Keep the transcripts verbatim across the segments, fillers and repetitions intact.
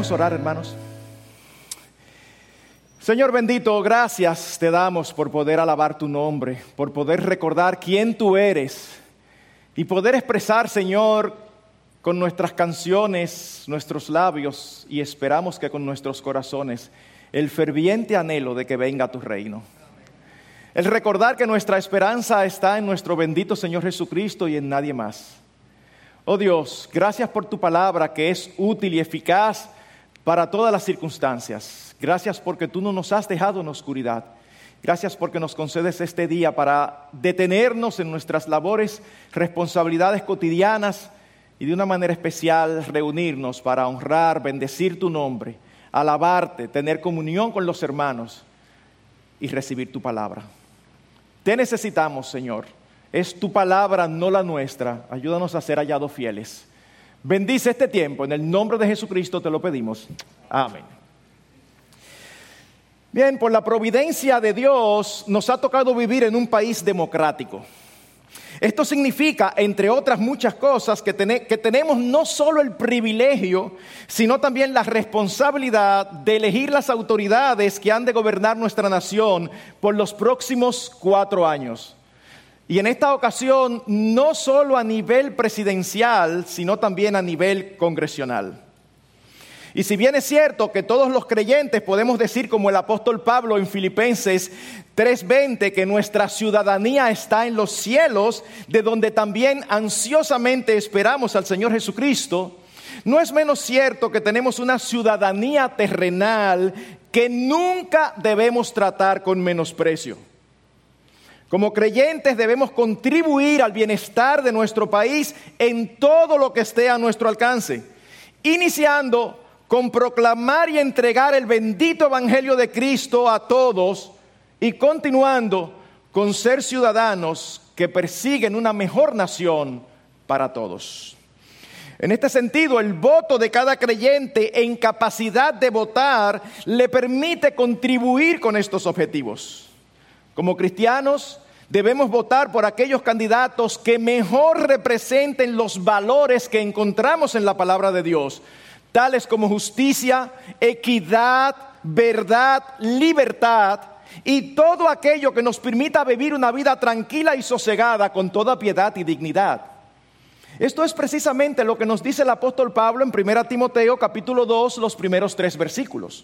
Vamos a orar, hermanos. Señor bendito, gracias te damos por poder alabar tu nombre, por poder recordar quién tú eres y poder expresar, Señor, con nuestras canciones, nuestros labios, y esperamos que con nuestros corazones, el ferviente anhelo de que venga tu reino. El recordar que nuestra esperanza está en nuestro bendito Señor Jesucristo y en nadie más. Oh Dios, gracias por tu palabra que es útil y eficaz para todas las circunstancias. Gracias porque tú no nos has dejado en oscuridad. Gracias porque nos concedes este día para detenernos en nuestras labores, responsabilidades cotidianas y de una manera especial reunirnos para honrar, bendecir tu nombre, alabarte, tener comunión con los hermanos y recibir tu palabra. Te necesitamos, Señor. Es tu palabra, no la nuestra. Ayúdanos a ser hallados fieles. Bendice este tiempo. En el nombre de Jesucristo te lo pedimos. Amén. Bien, por la providencia de Dios nos ha tocado vivir en un país democrático. Esto significa, entre otras muchas cosas, que, ten- que tenemos no solo el privilegio, sino también la responsabilidad de elegir las autoridades que han de gobernar nuestra nación por los próximos cuatro años. Y en esta ocasión, no solo a nivel presidencial, sino también a nivel congresional. Y si bien es cierto que todos los creyentes podemos decir como el apóstol Pablo en Filipenses tres veinte que nuestra ciudadanía está en los cielos, de donde también ansiosamente esperamos al Señor Jesucristo, no es menos cierto que tenemos una ciudadanía terrenal que nunca debemos tratar con menosprecio. Como creyentes debemos contribuir al bienestar de nuestro país en todo lo que esté a nuestro alcance, iniciando con proclamar y entregar el bendito evangelio de Cristo a todos y continuando con ser ciudadanos que persiguen una mejor nación para todos. En este sentido, el voto de cada creyente en capacidad de votar le permite contribuir con estos objetivos. Como cristianos, debemos votar por aquellos candidatos que mejor representen los valores que encontramos en la palabra de Dios, tales como justicia, equidad, verdad, libertad y todo aquello que nos permita vivir una vida tranquila y sosegada con toda piedad y dignidad. Esto es precisamente lo que nos dice el apóstol Pablo en primera Timoteo capítulo dos, los primeros tres versículos.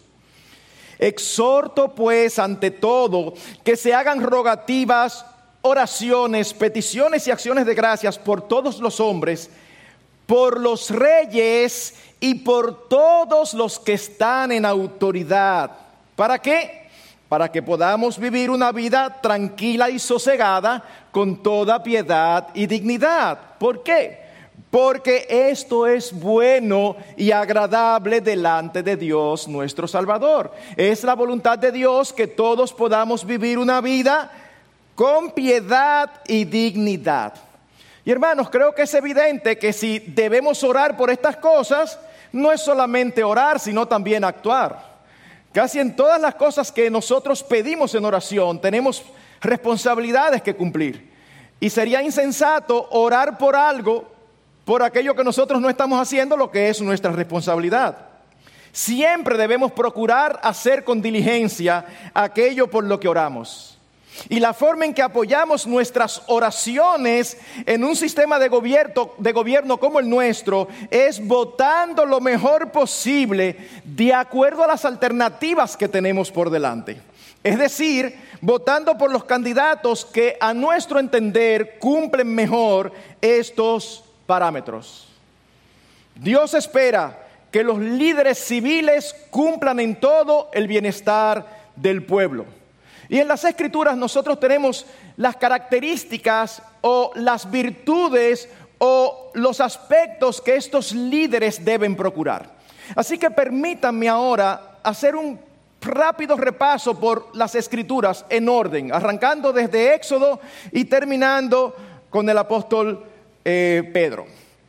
Exhorto pues ante todo que se hagan rogativas, oraciones, peticiones y acciones de gracias por todos los hombres, por los reyes y por todos los que están en autoridad. ¿Para qué? Para que podamos vivir una vida tranquila y sosegada con toda piedad y dignidad. ¿Por qué? Porque esto es bueno y agradable delante de Dios nuestro Salvador. Es la voluntad de Dios que todos podamos vivir una vida con piedad y dignidad. Y hermanos, creo que es evidente que si debemos orar por estas cosas, no es solamente orar, sino también actuar. Casi en todas las cosas que nosotros pedimos en oración, tenemos responsabilidades que cumplir. Y sería insensato orar por algo, por aquello que nosotros no estamos haciendo, lo que es nuestra responsabilidad. Siempre debemos procurar hacer con diligencia aquello por lo que oramos. Y la forma en que apoyamos nuestras oraciones en un sistema de gobierno, de gobierno como el nuestro es votando lo mejor posible de acuerdo a las alternativas que tenemos por delante. Es decir, votando por los candidatos que a nuestro entender cumplen mejor estos parámetros. Dios espera que los líderes civiles cumplan en todo el bienestar del pueblo. Y en las Escrituras nosotros tenemos las características o las virtudes o los aspectos que estos líderes deben procurar. Así que permítanme ahora hacer un rápido repaso por las Escrituras en orden, arrancando desde Éxodo y terminando con el apóstol eh, Pedro.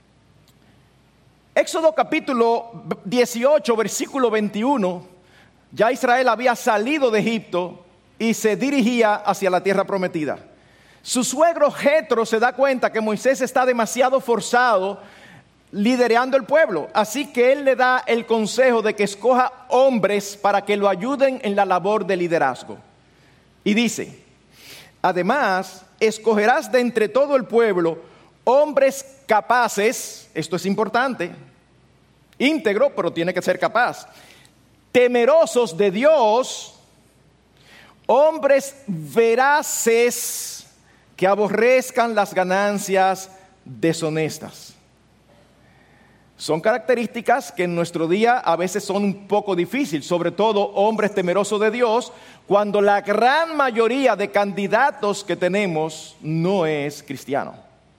Éxodo capítulo dieciocho, versículo veintiuno, ya Israel había salido de Egipto y se dirigía hacia la tierra prometida. Su suegro Jetro se da cuenta que Moisés está demasiado forzado liderando el pueblo. Así que él le da el consejo de que escoja hombres para que lo ayuden en la labor de liderazgo. Y dice, además, escogerás de entre todo el pueblo hombres capaces, esto es importante, íntegro, pero tiene que ser capaz, temerosos de Dios, hombres veraces que aborrezcan las ganancias deshonestas. Son características que en nuestro día a veces son un poco difíciles, sobre todo hombres temerosos de Dios, cuando la gran mayoría de candidatos que tenemos no es cristiano.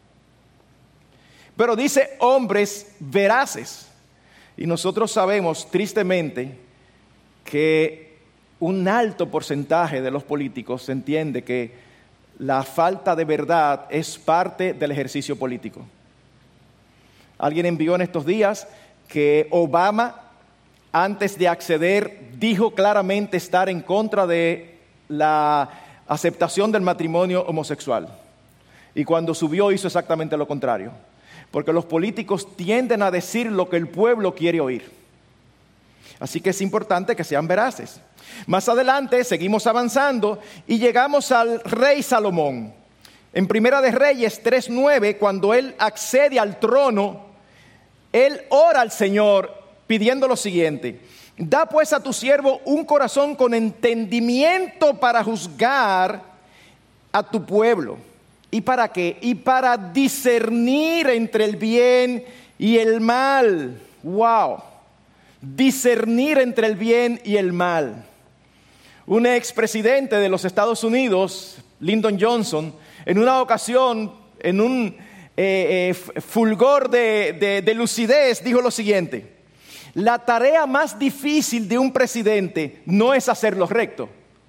Pero dice hombres veraces. Y nosotros sabemos tristemente que un alto porcentaje de los políticos entiende que la falta de verdad es parte del ejercicio político. Alguien envió en estos días que Obama, antes de acceder, dijo claramente estar en contra de la aceptación del matrimonio homosexual. Y cuando subió hizo exactamente lo contrario. Porque los políticos tienden a decir lo que el pueblo quiere oír. Así que es importante que sean veraces. Más adelante seguimos avanzando y llegamos al rey Salomón. En Primera de Reyes tres nueve, cuando él accede al trono, él ora al Señor pidiendo lo siguiente: da pues a tu siervo un corazón con entendimiento para juzgar a tu pueblo. ¿Y para qué? Y para discernir entre el bien y el mal. ¡Wow! Discernir entre el bien y el mal. Un expresidente de los Estados Unidos, Lyndon Johnson, en una ocasión, en un eh, eh, fulgor de, de, de lucidez, dijo lo siguiente: la tarea más difícil de un presidente no es hacer lo recto,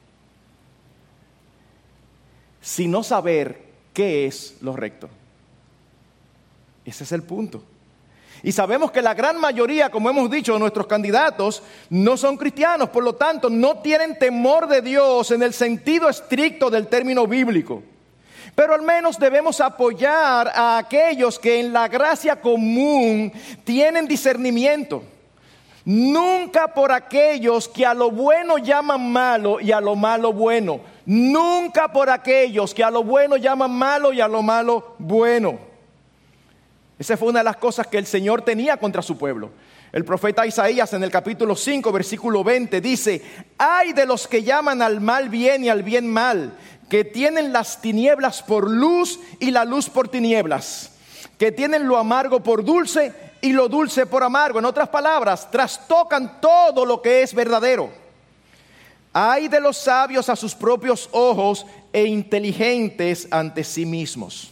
sino saber qué es lo recto. Ese es el punto. Y sabemos que la gran mayoría, como hemos dicho, de nuestros candidatos no son cristianos, por lo tanto no tienen temor de Dios en el sentido estricto del término bíblico. Pero al menos debemos apoyar a aquellos que en la gracia común tienen discernimiento. Nunca por aquellos que a lo bueno llaman malo y a lo malo bueno. Nunca por aquellos que a lo bueno llaman malo y a lo malo bueno. Esa fue una de las cosas que el Señor tenía contra su pueblo. El profeta Isaías en el capítulo cinco, versículo veinte dice: ay de los que llaman al mal bien y al bien mal, que tienen las tinieblas por luz y la luz por tinieblas, que tienen lo amargo por dulce y lo dulce por amargo. En otras palabras, trastocan todo lo que es verdadero. Ay de los sabios a sus propios ojos e inteligentes ante sí mismos.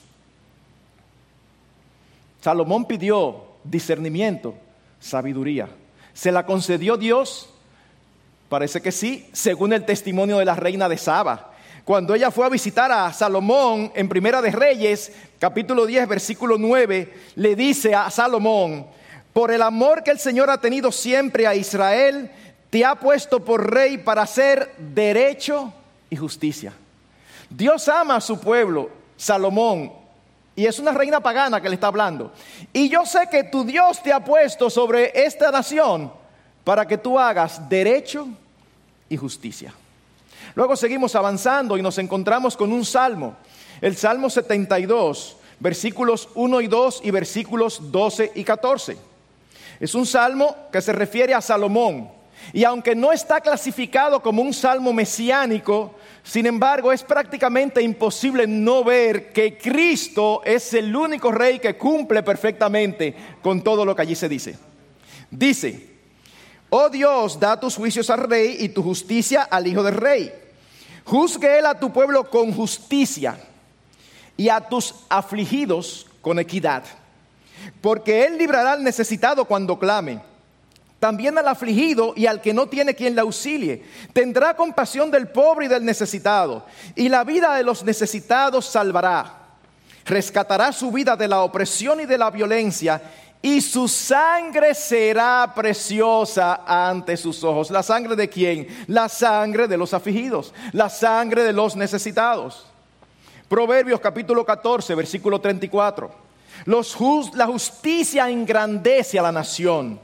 Salomón pidió discernimiento, sabiduría. ¿Se la concedió Dios? Parece que sí, según el testimonio de la reina de Saba. Cuando ella fue a visitar a Salomón en Primera de Reyes, capítulo diez, versículo nueve, le dice a Salomón: por el amor que el Señor ha tenido siempre a Israel, te ha puesto por rey para hacer derecho y justicia. Dios ama a su pueblo, Salomón, y es una reina pagana que le está hablando. Y yo sé que tu Dios te ha puesto sobre esta nación para que tú hagas derecho y justicia. Luego seguimos avanzando y nos encontramos con un salmo, el Salmo setenta y dos, versículos uno y dos y versículos doce y catorce. Es un salmo que se refiere a Salomón, y aunque no está clasificado como un salmo mesiánico, sin embargo es prácticamente imposible no ver que Cristo es el único rey que cumple perfectamente con todo lo que allí se dice. Dice: oh Dios, da tus juicios al rey y tu justicia al hijo del rey. Juzgue él a tu pueblo con justicia y a tus afligidos con equidad. Porque él librará al necesitado cuando clame, también al afligido y al que no tiene quien le auxilie. Tendrá compasión del pobre y del necesitado, y la vida de los necesitados salvará. Rescatará su vida de la opresión y de la violencia, y su sangre será preciosa ante sus ojos. ¿La sangre de quién? La sangre de los afligidos, la sangre de los necesitados. Proverbios capítulo catorce, versículo treinta y cuatro. Los just, la justicia engrandece a la nación.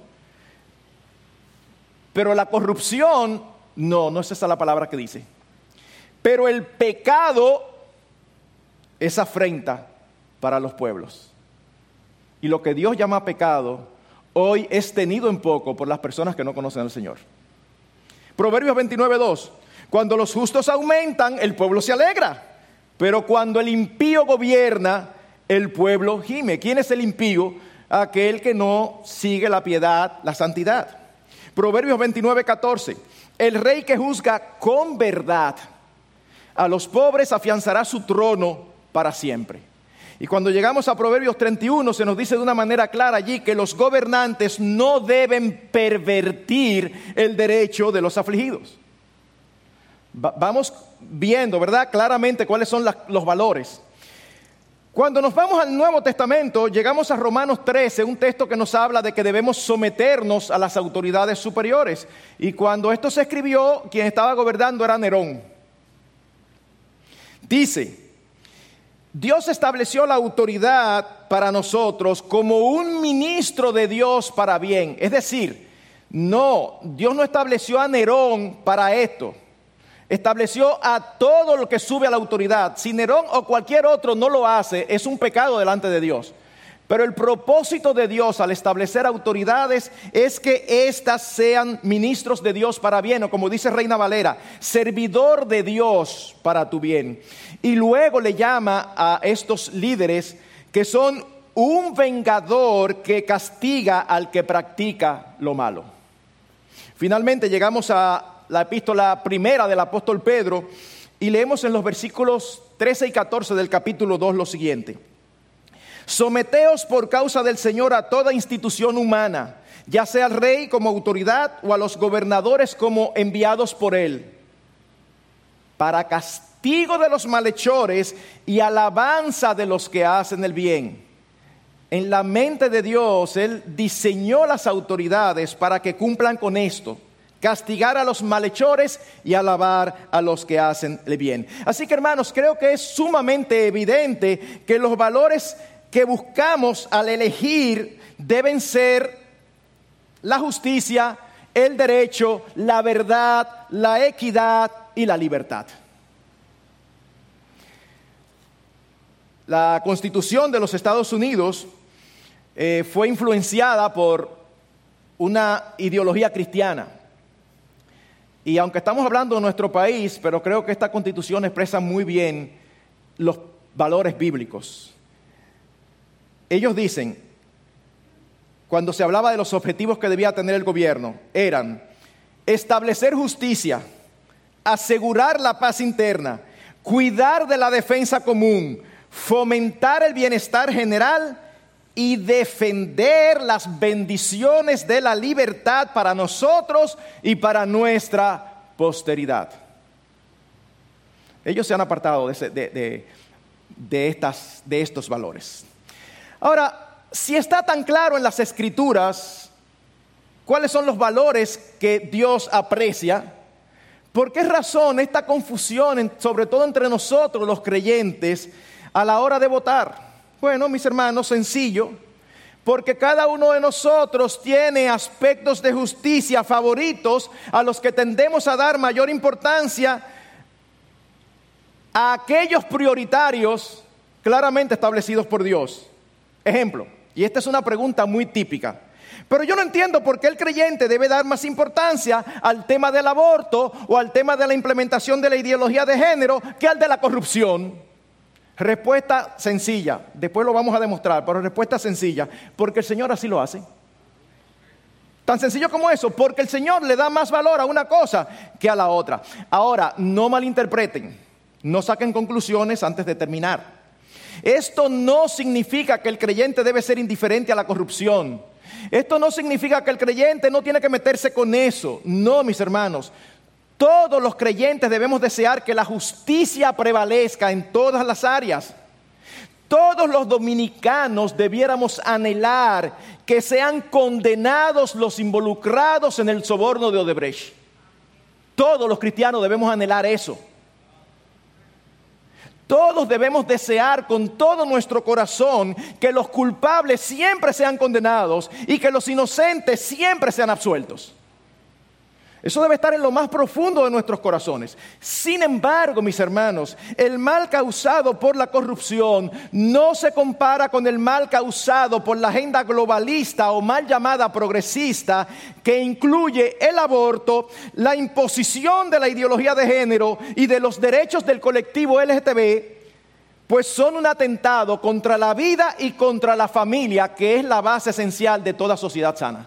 Pero la corrupción, no, no es esa la palabra que dice. Pero el pecado es afrenta para los pueblos. Y lo que Dios llama pecado, hoy es tenido en poco por las personas que no conocen al Señor. Proverbios veintinueve dos. Cuando los justos aumentan, el pueblo se alegra. Pero cuando el impío gobierna, el pueblo gime. ¿Quién es el impío? Aquel que no sigue la piedad, la santidad. Proverbios veintinueve catorce. El rey que juzga con verdad a los pobres afianzará su trono para siempre. Y cuando llegamos a Proverbios treinta y uno, se nos dice de una manera clara allí que los gobernantes no deben pervertir el derecho de los afligidos. Va- vamos viendo, ¿verdad?, claramente cuáles son las, los valores. Cuando nos vamos al Nuevo Testamento, llegamos a Romanos trece, un texto que nos habla de que debemos someternos a las autoridades superiores. Y cuando esto se escribió, quien estaba gobernando era Nerón. Dice: Dios estableció la autoridad para nosotros como un ministro de Dios para bien. Es decir, no, Dios no estableció a Nerón para esto. Estableció a todo lo que sube a la autoridad. Si Nerón o cualquier otro no lo hace, es un pecado delante de Dios. Pero el propósito de Dios al establecer autoridades es que éstas sean ministros de Dios para bien, o como dice Reina Valera, servidor de Dios para tu bien. Y luego le llama a estos líderes que son un vengador que castiga al que practica lo malo. Finalmente llegamos a la epístola primera del apóstol Pedro y leemos en los versículos trece y catorce del capítulo dos lo siguiente: someteos por causa del Señor a toda institución humana, ya sea al rey como autoridad o a los gobernadores como enviados por él, para castigo de los malhechores y alabanza de los que hacen el bien. En la mente de Dios, Él diseñó las autoridades para que cumplan con esto: castigar a los malhechores y alabar a los que hacen el bien. Así que, hermanos, creo que es sumamente evidente que los valores que buscamos al elegir deben ser la justicia, el derecho, la verdad, la equidad y la libertad. La Constitución de los Estados Unidos eh, fue influenciada por una ideología cristiana. Y aunque estamos hablando de nuestro país, pero creo que esta Constitución expresa muy bien los valores bíblicos. Ellos dicen, cuando se hablaba de los objetivos que debía tener el gobierno, eran establecer justicia, asegurar la paz interna, cuidar de la defensa común, fomentar el bienestar general y defender las bendiciones de la libertad para nosotros y para nuestra posteridad. Ellos se han apartado de, ese, de, de, de, estas, de estos valores. Ahora, si está tan claro en las Escrituras cuáles son los valores que Dios aprecia, ¿por qué razón esta confusión, sobre todo entre nosotros los creyentes, a la hora de votar? Bueno, mis hermanos, sencillo, porque cada uno de nosotros tiene aspectos de justicia favoritos a los que tendemos a dar mayor importancia, a aquellos prioritarios claramente establecidos por Dios. Ejemplo, y esta es una pregunta muy típica, pero yo no entiendo por qué el creyente debe dar más importancia al tema del aborto o al tema de la implementación de la ideología de género que al de la corrupción. Respuesta sencilla, después lo vamos a demostrar, pero respuesta sencilla, porque el Señor así lo hace. Tan sencillo como eso, porque el Señor le da más valor a una cosa que a la otra. Ahora, no malinterpreten, no saquen conclusiones antes de terminar. Esto no significa que el creyente debe ser indiferente a la corrupción. Esto no significa que el creyente no tiene que meterse con eso. No, mis hermanos. Todos los creyentes debemos desear que la justicia prevalezca en todas las áreas. Todos los dominicanos debiéramos anhelar que sean condenados los involucrados en el soborno de Odebrecht. Todos los cristianos debemos anhelar eso. Todos debemos desear con todo nuestro corazón que los culpables siempre sean condenados y que los inocentes siempre sean absueltos. Eso debe estar en lo más profundo de nuestros corazones. Sin embargo, mis hermanos, el mal causado por la corrupción no se compara con el mal causado por la agenda globalista o mal llamada progresista, que incluye el aborto, la imposición de la ideología de género y de los derechos del colectivo L G B T, pues son un atentado contra la vida y contra la familia, que es la base esencial de toda sociedad sana.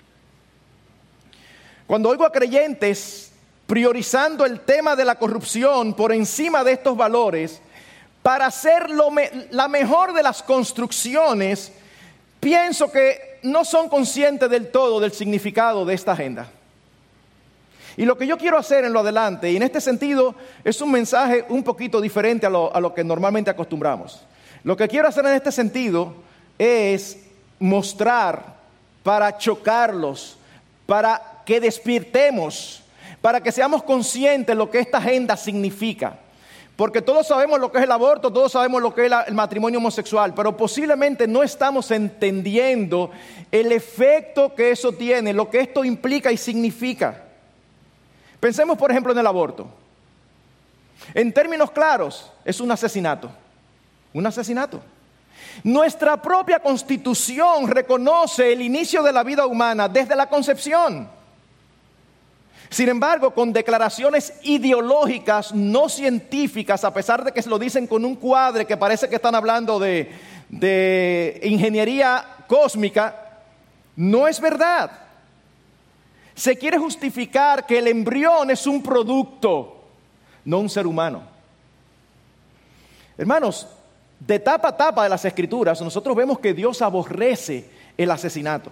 Cuando oigo a creyentes priorizando el tema de la corrupción por encima de estos valores para hacer lo me- la mejor de las construcciones, pienso que no son conscientes del todo del significado de esta agenda. Y lo que yo quiero hacer en lo adelante, y en este sentido es un mensaje un poquito diferente a lo, a lo que normalmente acostumbramos. Lo que quiero hacer en este sentido es mostrar, para chocarlos, para que despiertemos, para que seamos conscientes de lo que esta agenda significa. Porque todos sabemos lo que es el aborto, todos sabemos lo que es el matrimonio homosexual, pero posiblemente no estamos entendiendo el efecto que eso tiene, lo que esto implica y significa. Pensemos, por ejemplo, en el aborto. En términos claros, es un asesinato. Un asesinato. Nuestra propia Constitución reconoce el inicio de la vida humana desde la concepción. Sin embargo, con declaraciones ideológicas no científicas, a pesar de que se lo dicen con un cuadre que parece que están hablando de, de ingeniería cósmica, no es verdad. Se quiere justificar que el embrión es un producto, no un ser humano. Hermanos, de tapa a tapa de las Escrituras, nosotros vemos que Dios aborrece el asesinato.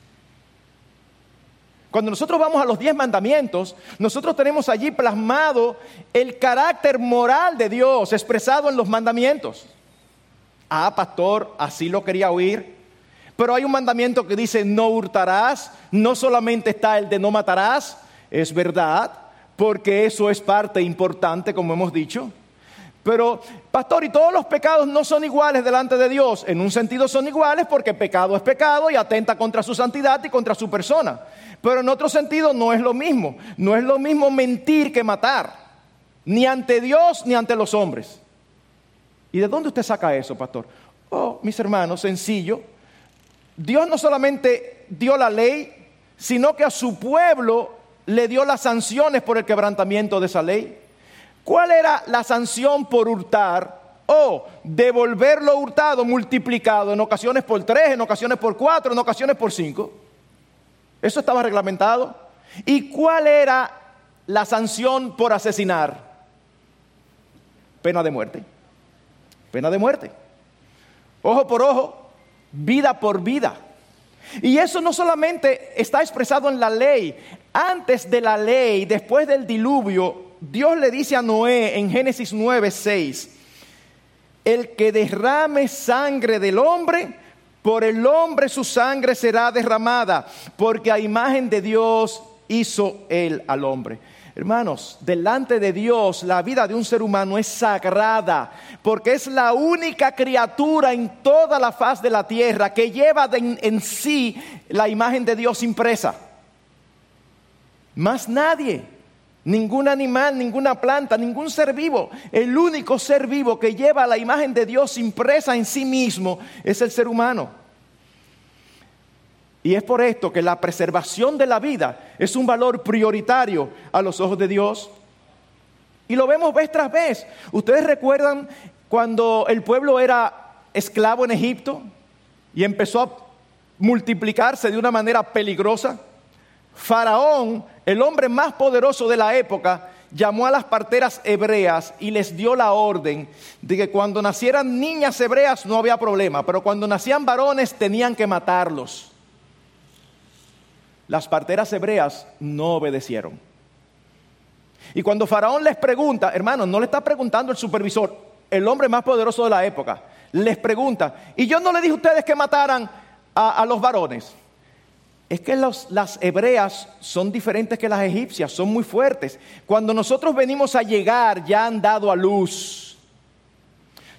Cuando nosotros vamos a los diez mandamientos, nosotros tenemos allí plasmado el carácter moral de Dios expresado en los mandamientos. Ah, pastor, así lo quería oír. Pero hay un mandamiento que dice no hurtarás. No solamente está el de no matarás. Es verdad, porque eso es parte importante, como hemos dicho. Pero, pastor, ¿y todos los pecados no son iguales delante de Dios? En un sentido son iguales porque pecado es pecado y atenta contra su santidad y contra su persona. Pero en otro sentido no es lo mismo. No es lo mismo mentir que matar. Ni ante Dios ni ante los hombres. ¿Y de dónde usted saca eso, pastor? Oh, mis hermanos, sencillo. Dios no solamente dio la ley, sino que a su pueblo le dio las sanciones por el quebrantamiento de esa ley. ¿Cuál era la sanción por hurtar? O devolver lo hurtado multiplicado, en ocasiones por tres, en ocasiones por cuatro, en ocasiones por cinco. Eso estaba reglamentado. ¿Y cuál era la sanción por asesinar? Pena de muerte. Pena de muerte. Ojo por ojo, vida por vida. Y eso no solamente está expresado en la ley. Antes de la ley, después del diluvio, Dios le dice a Noé en Génesis nueve, seis, el que derrame sangre del hombre, por el hombre su sangre será derramada, porque a imagen de Dios hizo él al hombre. Hermanos, delante de Dios la vida de un ser humano es sagrada, porque es la única criatura en toda la faz de la tierra que lleva en, en sí la imagen de Dios impresa. Más nadie. Ningún animal, ninguna planta, ningún ser vivo. El único ser vivo que lleva la imagen de Dios impresa en sí mismo es el ser humano. Y es por esto que la preservación de la vida es un valor prioritario a los ojos de Dios. Y lo vemos vez tras vez. ¿Ustedes recuerdan cuando el pueblo era esclavo en Egipto y empezó a multiplicarse de una manera peligrosa? Faraón, el hombre más poderoso de la época, llamó a las parteras hebreas y les dio la orden de que cuando nacieran niñas hebreas no había problema, pero cuando nacían varones tenían que matarlos. Las parteras hebreas no obedecieron. Y cuando Faraón les pregunta, hermanos, no le está preguntando el supervisor, el hombre más poderoso de la época, les pregunta, y yo no le dije a ustedes que mataran a, a los varones. Es que los, las hebreas son diferentes que las egipcias, son muy fuertes. Cuando nosotros venimos a llegar ya han dado a luz.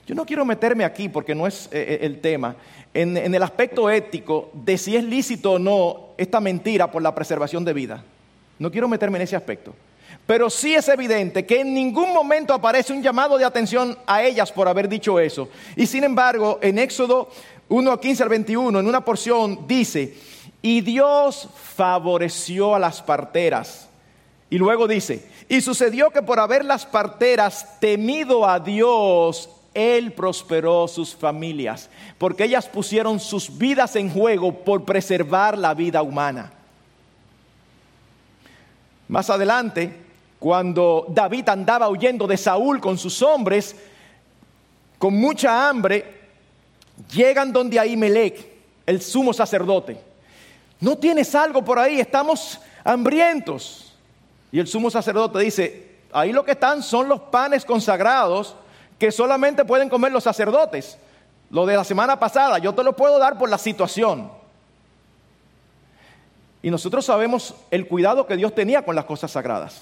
Yo no quiero meterme aquí porque no es eh, el tema, en, en el aspecto ético de si es lícito o no esta mentira por la preservación de vida. No quiero meterme en ese aspecto. Pero sí es evidente que en ningún momento aparece un llamado de atención a ellas por haber dicho eso. Y sin embargo, en Éxodo uno, quince al veintiuno, en una porción dice, y Dios favoreció a las parteras. Y luego dice, y sucedió que por haber las parteras temido a Dios, Él prosperó sus familias, porque ellas pusieron sus vidas en juego por preservar la vida humana. Más adelante, cuando David andaba huyendo de Saúl con sus hombres, con mucha hambre, llegan donde Ahimelech, el sumo sacerdote. ¿No tienes algo por ahí? Estamos hambrientos. Y el sumo sacerdote dice, ahí lo que están son los panes consagrados que solamente pueden comer los sacerdotes. Lo de la semana pasada, yo te lo puedo dar por la situación. Y nosotros sabemos el cuidado que Dios tenía con las cosas sagradas.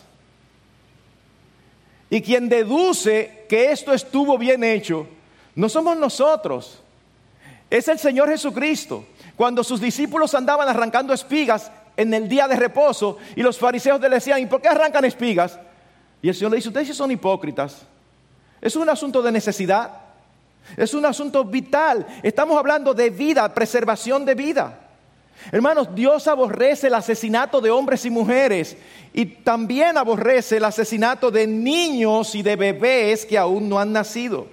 Y quien deduce que esto estuvo bien hecho, no somos nosotros, es el Señor Jesucristo. Cuando sus discípulos andaban arrancando espigas en el día de reposo, y los fariseos le decían, ¿y por qué arrancan espigas? Y el Señor le dice, ustedes sí son hipócritas. Es un asunto de necesidad, es un asunto vital. Estamos hablando de vida, preservación de vida. Hermanos, Dios aborrece el asesinato de hombres y mujeres y también aborrece el asesinato de niños y de bebés que aún no han nacido.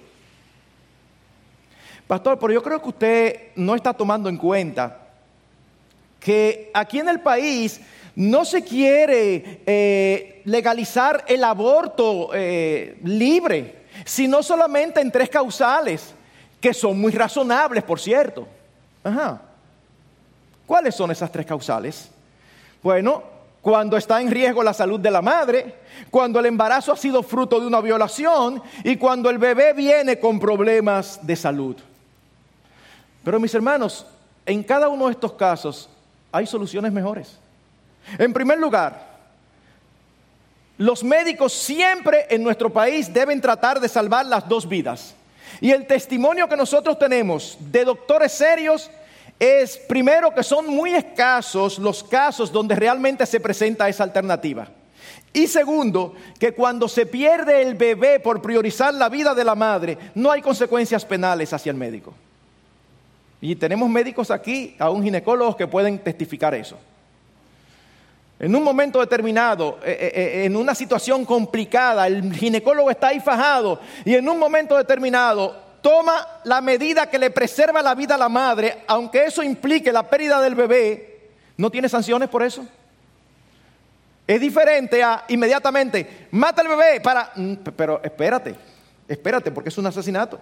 Pastor, pero yo creo que usted no está tomando en cuenta que aquí en el país no se quiere eh, legalizar el aborto eh, libre, sino solamente en tres causales, que son muy razonables, por cierto. Ajá. ¿Cuáles son esas tres causales? Bueno, cuando está en riesgo la salud de la madre, cuando el embarazo ha sido fruto de una violación y cuando el bebé viene con problemas de salud. Pero mis hermanos, en cada uno de estos casos hay soluciones mejores. En primer lugar, los médicos siempre en nuestro país deben tratar de salvar las dos vidas. Y el testimonio que nosotros tenemos de doctores serios es, primero, que son muy escasos los casos donde realmente se presenta esa alternativa. Y segundo, que cuando se pierde el bebé por priorizar la vida de la madre, no hay consecuencias penales hacia el médico. Y tenemos médicos aquí, aún ginecólogos, que pueden testificar eso. En un momento determinado, eh, eh, en una situación complicada, el ginecólogo está ahí fajado y en un momento determinado toma la medida que le preserva la vida a la madre, aunque eso implique la pérdida del bebé. ¿No tiene sanciones por eso? Es diferente a inmediatamente, mata al bebé para... Pero espérate, espérate, porque es un asesinato.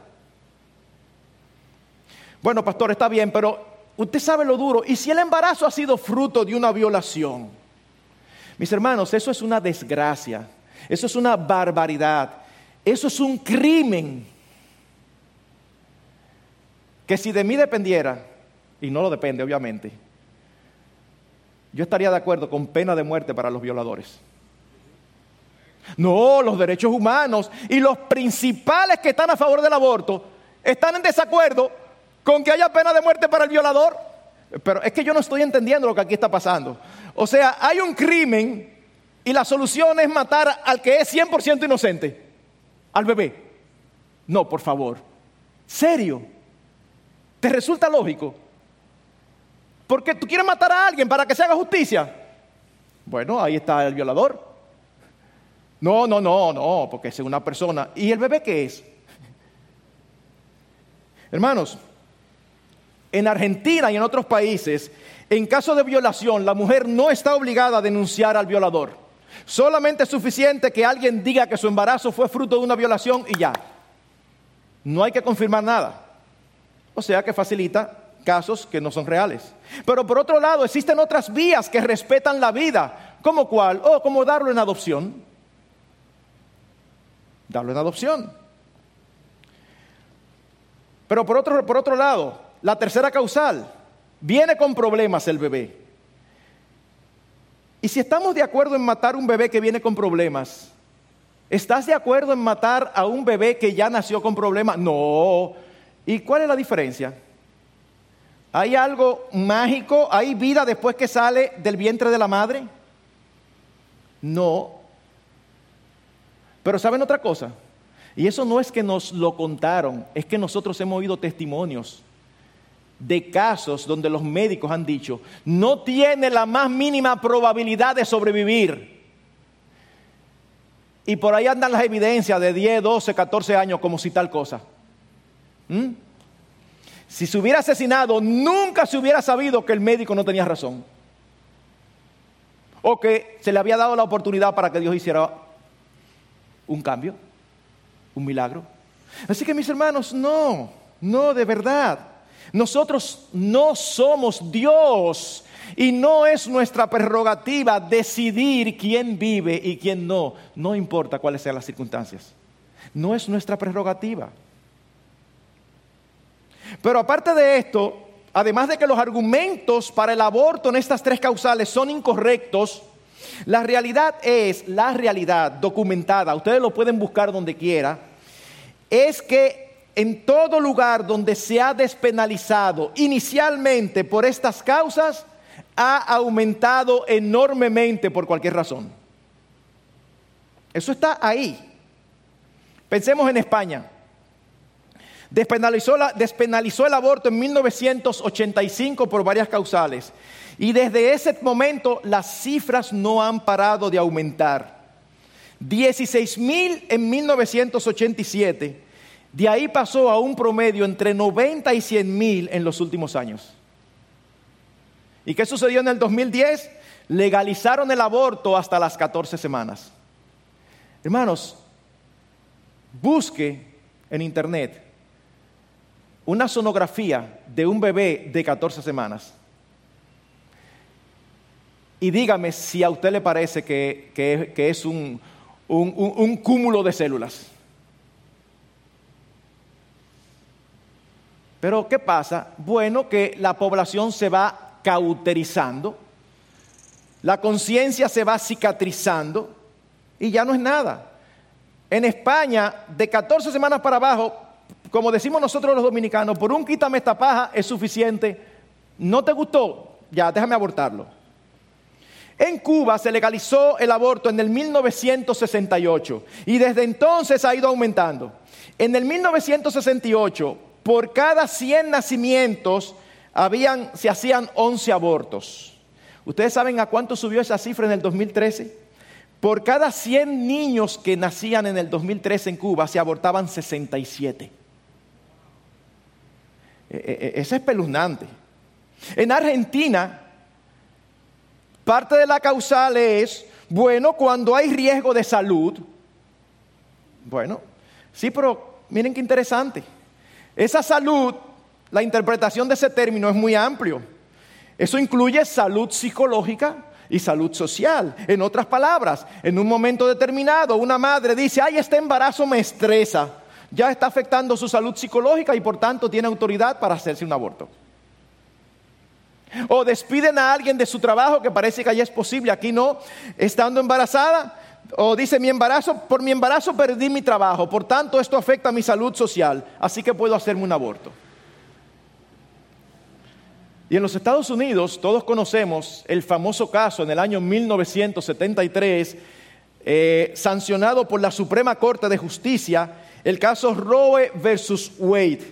Bueno, pastor, está bien, pero usted sabe lo duro. ¿Y si el embarazo ha sido fruto de una violación? Mis hermanos, eso es una desgracia, eso es una barbaridad, eso es un crimen que si de mí dependiera, y no lo depende obviamente, yo estaría de acuerdo con pena de muerte para los violadores. No, los derechos humanos y los principales que están a favor del aborto están en desacuerdo con que haya pena de muerte para el violador. Pero es que yo no estoy entendiendo lo que aquí está pasando. O sea, hay un crimen y la solución es matar al que es cien por ciento inocente, al bebé. No, por favor. ¿Serio? ¿Te resulta lógico? Porque tú quieres matar a alguien para que se haga justicia. Bueno, ahí está el violador. No, no, no, no, porque es una persona. ¿Y el bebé qué es? Hermanos, en Argentina y en otros países, en caso de violación, la mujer no está obligada a denunciar al violador. Solamente es suficiente que alguien diga que su embarazo fue fruto de una violación y ya. No hay que confirmar nada. O sea que facilita casos que no son reales. Pero por otro lado, existen otras vías que respetan la vida. ¿Cómo cuál? O como darlo en adopción. Darlo en adopción. Pero por otro, por otro lado, la tercera causal, viene con problemas el bebé. Y si estamos de acuerdo en matar un bebé que viene con problemas, ¿Estás de acuerdo en matar a un bebé que ya nació con problemas? No. ¿Y cuál es la diferencia? ¿Hay algo mágico? ¿Hay vida después que sale del vientre de la madre? No. Pero ¿saben otra cosa? Y eso no es que nos lo contaron, es que nosotros hemos oído testimonios de casos donde los médicos han dicho, no tiene la más mínima probabilidad de sobrevivir. Y por ahí andan las evidencias de diez, doce, catorce años como si tal cosa. ¿Mm? Si se hubiera asesinado, nunca se hubiera sabido que el médico no tenía razón. O que se le había dado la oportunidad para que Dios hiciera un cambio, un milagro. Así que mis hermanos, no, no, de verdad. Nosotros no somos Dios y no es nuestra prerrogativa decidir quién vive y quién no. No importa cuáles sean las circunstancias. No es nuestra prerrogativa. Pero aparte de esto, además de que los argumentos para el aborto en estas tres causales son incorrectos, la realidad es, la realidad documentada, ustedes lo pueden buscar donde quiera, es que en todo lugar donde se ha despenalizado inicialmente por estas causas, ha aumentado enormemente por cualquier razón. Eso está ahí. Pensemos en España. Despenalizó, la, despenalizó el aborto en mil novecientos ochenta y cinco por varias causales. Y desde ese momento las cifras no han parado de aumentar. dieciséis mil en mil novecientos ochenta y siete. De ahí pasó a un promedio entre noventa y cien mil en los últimos años. ¿Y qué sucedió en el dos mil diez? Legalizaron el aborto hasta las catorce semanas. Hermanos, busque en internet una sonografía de un bebé de catorce semanas. Y dígame si a usted le parece que, que, que es un, un, un, un cúmulo de células. Pero ¿qué pasa? Bueno, que la población se va cauterizando, la conciencia se va cicatrizando y ya no es nada. En España, de catorce semanas para abajo, como decimos nosotros los dominicanos, por un quítame esta paja es suficiente. ¿No te gustó? Ya, déjame abortarlo. En Cuba se legalizó el aborto en el mil novecientos sesenta y ocho y desde entonces ha ido aumentando. En el mil novecientos sesenta y ocho, por cada cien nacimientos habían, se hacían once abortos. ¿Ustedes saben a cuánto subió esa cifra en el dos mil trece? Por cada cien niños que nacían en el dos mil trece en Cuba se abortaban sesenta y siete. Es espeluznante. En Argentina, parte de la causal es, bueno, cuando hay riesgo de salud. Bueno, sí, pero miren qué interesante. Esa salud, la interpretación de ese término es muy amplio. Eso incluye salud psicológica y salud social. En otras palabras, en un momento determinado, una madre dice, ay, este embarazo me estresa. Ya está afectando su salud psicológica y por tanto tiene autoridad para hacerse un aborto. O despiden a alguien de su trabajo que parece que allá es posible, aquí no, estando embarazada. O dice, mi embarazo, por mi embarazo perdí mi trabajo, por tanto esto afecta a mi salud social, así que puedo hacerme un aborto. Y en los Estados Unidos, todos conocemos el famoso caso en el año mil novecientos setenta y tres, eh, sancionado por la Suprema Corte de Justicia, el caso Roe versus Wade.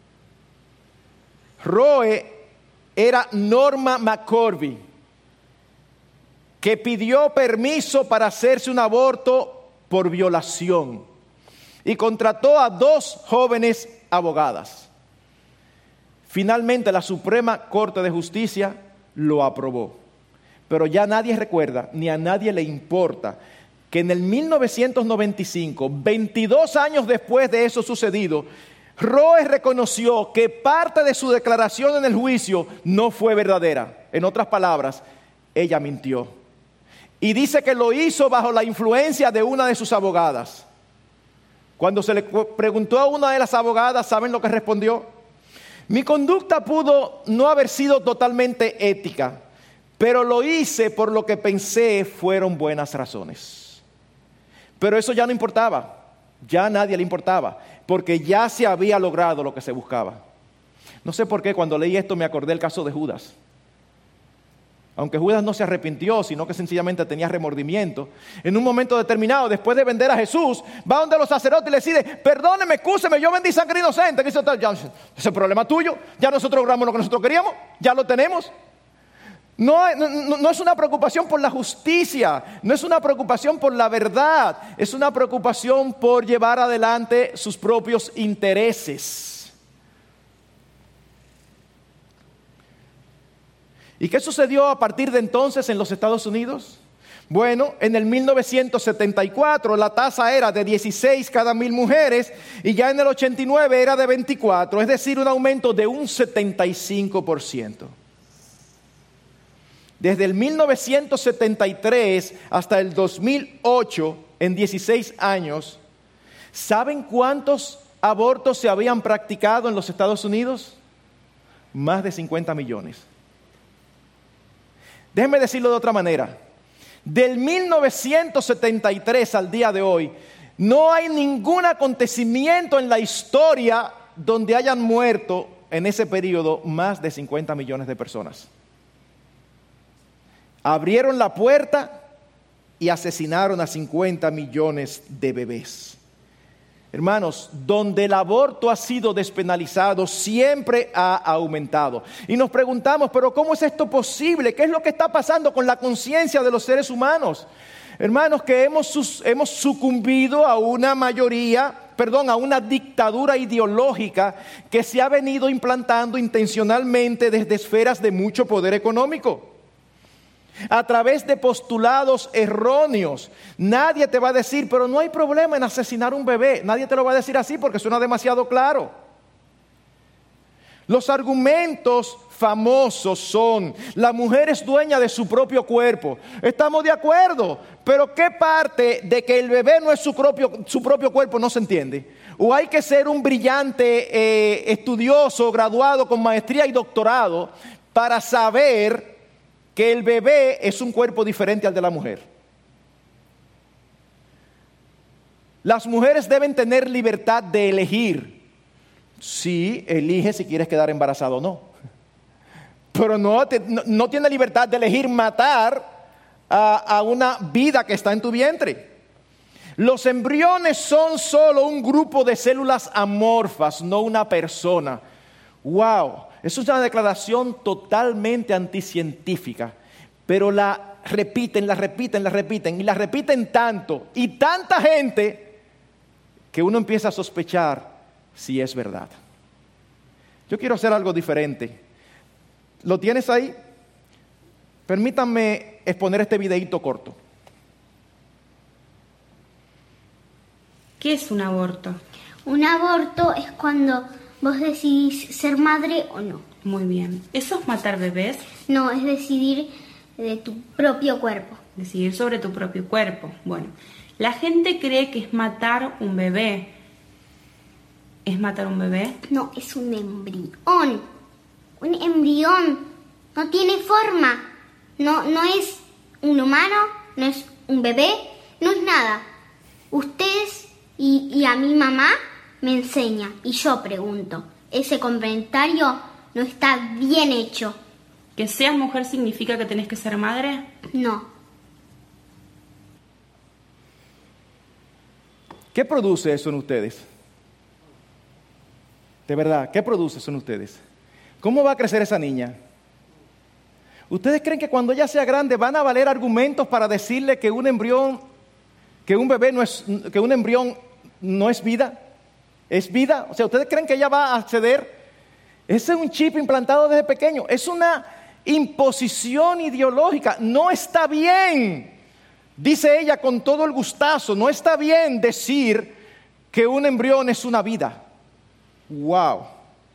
Roe era Norma McCorvey, que pidió permiso para hacerse un aborto por violación y contrató a dos jóvenes abogadas. Finalmente la Suprema Corte de Justicia lo aprobó, pero ya nadie recuerda, ni a nadie le importa, que en el mil novecientos noventa y cinco, veintidós años después de eso sucedido, Roe reconoció que parte de su declaración en el juicio no fue verdadera. En otras palabras, ella mintió. Y dice que lo hizo bajo la influencia de una de sus abogadas. Cuando se le preguntó a una de las abogadas, ¿saben lo que respondió? Mi conducta pudo no haber sido totalmente ética, pero lo hice por lo que pensé fueron buenas razones. Pero eso ya no importaba, ya a nadie le importaba, porque ya se había logrado lo que se buscaba. No sé por qué cuando leí esto me acordé del caso de Judas. Aunque Judas no se arrepintió, sino que sencillamente tenía remordimiento, en un momento determinado, después de vender a Jesús, va donde los sacerdotes y les dice: perdóneme, excúseme, yo vendí sangre inocente. ¿Qué hizo tal? Ya, ese es el problema tuyo, ya nosotros logramos lo que nosotros queríamos, ya lo tenemos. No, no, no es una preocupación por la justicia, no es una preocupación por la verdad, es una preocupación por llevar adelante sus propios intereses. ¿Y qué sucedió a partir de entonces en los Estados Unidos? Bueno, en el mil novecientos setenta y cuatro la tasa era de dieciséis cada mil mujeres y ya en el ochenta y nueve era de veinticuatro, es decir, un aumento de un setenta y cinco por ciento. Desde el mil novecientos setenta y tres hasta el dos mil ocho, en dieciséis años, ¿saben cuántos abortos se habían practicado en los Estados Unidos? Más de cincuenta millones. Déjenme decirlo de otra manera. Del mil novecientos setenta y tres al día de hoy, no hay ningún acontecimiento en la historia donde hayan muerto en ese periodo más de cincuenta millones de personas. Abrieron la puerta y asesinaron a cincuenta millones de bebés. Hermanos, donde el aborto ha sido despenalizado, siempre ha aumentado. Y nos preguntamos, ¿pero cómo es esto posible? ¿Qué es lo que está pasando con la conciencia de los seres humanos? Hermanos, que hemos, hemos sucumbido a una mayoría, perdón, a una dictadura ideológica que se ha venido implantando intencionalmente desde esferas de mucho poder económico. A través de postulados erróneos. Nadie te va a decir, pero no hay problema en asesinar un bebé. Nadie te lo va a decir así porque suena demasiado claro. Los argumentos famosos son: la mujer es dueña de su propio cuerpo. Estamos de acuerdo, pero ¿qué parte de que el bebé no es su propio, su propio cuerpo no se entiende? ¿O hay que ser un brillante eh, estudioso, graduado con maestría y doctorado para saber que el bebé es un cuerpo diferente al de la mujer? Las mujeres deben tener libertad de elegir. Sí, elige si quieres quedar embarazado o no. Pero no, te, no, no tiene libertad de elegir matar a, a una vida que está en tu vientre. Los embriones son solo un grupo de células amorfas, no una persona. ¡Wow! Es una declaración totalmente anticientífica, pero la repiten, la repiten, la repiten, y la repiten tanto, y tanta gente, que uno empieza a sospechar si es verdad. Yo quiero hacer algo diferente. ¿Lo tienes ahí? Permítanme exponer este videíto corto. ¿Qué es un aborto? Un aborto es cuando vos decidís ser madre o no. Muy bien. ¿Eso es matar bebés? No, es decidir de tu propio cuerpo. Decidir sobre tu propio cuerpo. Bueno, la gente cree que es matar un bebé. ¿Es matar un bebé? No, es un embrión. Un embrión. No tiene forma. No, no es un humano, no es un bebé, no es nada. Ustedes y, y a mi mamá me enseña y yo pregunto, ese comentario no está bien hecho. ¿Que seas mujer significa que tenés que ser madre? No. ¿Qué produce eso en ustedes? De verdad, ¿qué produce eso en ustedes? ¿Cómo va a crecer esa niña? ¿Ustedes creen que cuando ella sea grande van a valer argumentos para decirle que un embrión, que un bebé no es, que un embrión no es vida? ¿Es vida? O sea, ¿ustedes creen que ella va a acceder? Ese es un chip implantado desde pequeño. Es una imposición ideológica. No está bien, dice ella con todo el gustazo, no está bien decir que un embrión es una vida. Wow.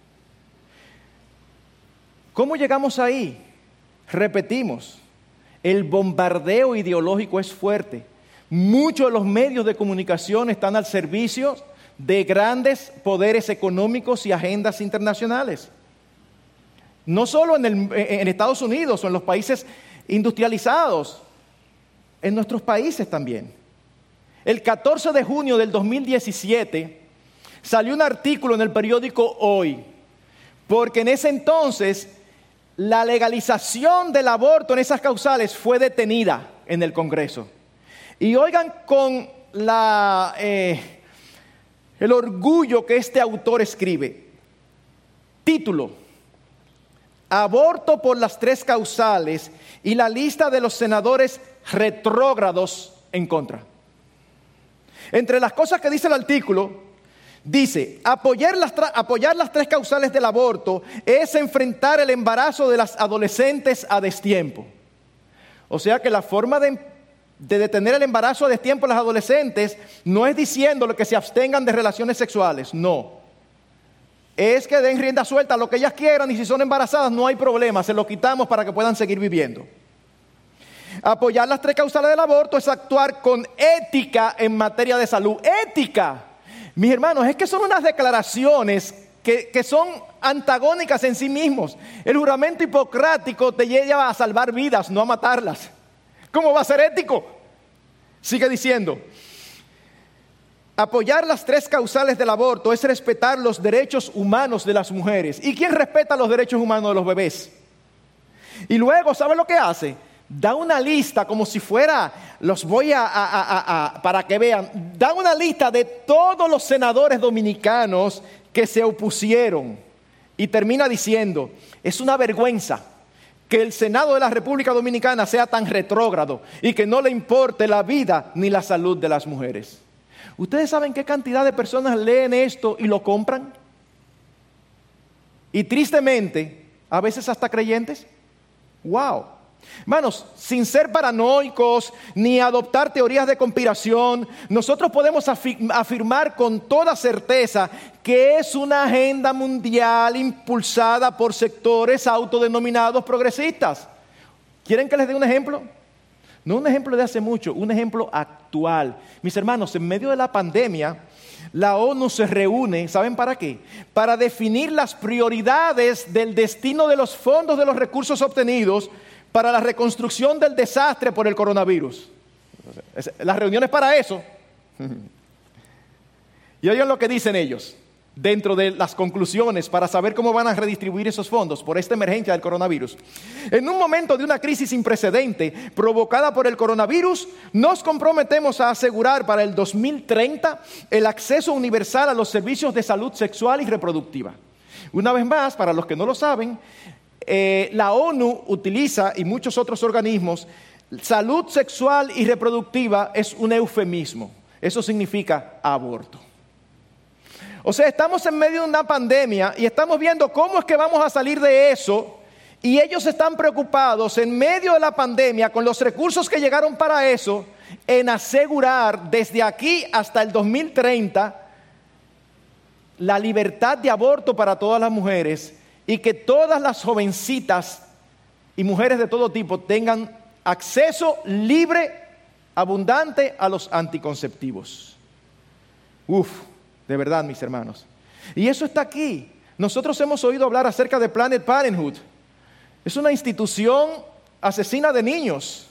¿Cómo llegamos ahí? Repetimos, el bombardeo ideológico es fuerte. Muchos de los medios de comunicación están al servicio de grandes poderes económicos y agendas internacionales. No solo en, el, en Estados Unidos o en los países industrializados, en nuestros países también. el catorce de junio del dos mil diecisiete, salió un artículo en el periódico Hoy, porque en ese entonces la legalización del aborto en esas causales fue detenida en el Congreso. Y oigan con la, eh, el orgullo que este autor escribe. Título: Aborto por las tres causales y la lista de los senadores retrógrados en contra. Entre las cosas que dice el artículo, dice: apoyar las, tra- apoyar las tres causales del aborto es enfrentar el embarazo de las adolescentes a destiempo. O sea que la forma de, de detener el embarazo a destiempo de las adolescentes no es diciéndole que se abstengan de relaciones sexuales, no. Es que den rienda suelta a lo que ellas quieran, y si son embarazadas no hay problema, se lo quitamos para que puedan seguir viviendo. Apoyar las tres causales del aborto es actuar con ética en materia de salud. ¡Ética! Mis hermanos, es que son unas declaraciones que, que son antagónicas en sí mismos. El juramento hipocrático te lleva a salvar vidas, no a matarlas. ¿Cómo va a ser ético? Sigue diciendo: apoyar las tres causales del aborto es respetar los derechos humanos de las mujeres. ¿Y quién respeta los derechos humanos de los bebés? Y luego, ¿sabe lo que hace? Da una lista como si fuera, los voy a, a, a, a, para que vean, da una lista de todos los senadores dominicanos que se opusieron. Y termina diciendo: es una vergüenza que el Senado de la República Dominicana sea tan retrógrado y que no le importe la vida ni la salud de las mujeres. ¿Ustedes saben qué cantidad de personas leen esto y lo compran? Y tristemente, a veces hasta creyentes. ¡Wow! Hermanos, sin ser paranoicos ni adoptar teorías de conspiración, nosotros podemos afir- afirmar con toda certeza que es una agenda mundial impulsada por sectores autodenominados progresistas. ¿Quieren que les dé un ejemplo? No un ejemplo de hace mucho, un ejemplo actual. Mis hermanos, en medio de la pandemia, la ONU se reúne, ¿saben para qué? Para definir las prioridades del destino de los fondos de los recursos obtenidos para la reconstrucción del desastre por el coronavirus. Las reuniones para eso. Y oigan lo que dicen ellos dentro de las conclusiones para saber cómo van a redistribuir esos fondos por esta emergencia del coronavirus. En un momento de una crisis sin precedente provocada por el coronavirus, nos comprometemos a asegurar para el dos mil treinta el acceso universal a los servicios de salud sexual y reproductiva. Una vez más, para los que no lo saben, Eh, la ONU utiliza, y muchos otros organismos, salud sexual y reproductiva es un eufemismo. Eso significa aborto. O sea, estamos en medio de una pandemia y estamos viendo cómo es que vamos a salir de eso, y ellos están preocupados en medio de la pandemia con los recursos que llegaron para eso, en asegurar desde aquí hasta el dos mil treinta la libertad de aborto para todas las mujeres, y que todas las jovencitas y mujeres de todo tipo tengan acceso libre, abundante a los anticonceptivos. Uf, de verdad, mis hermanos. Y eso está aquí. Nosotros hemos oído hablar acerca de Planned Parenthood. Es una institución asesina de niños.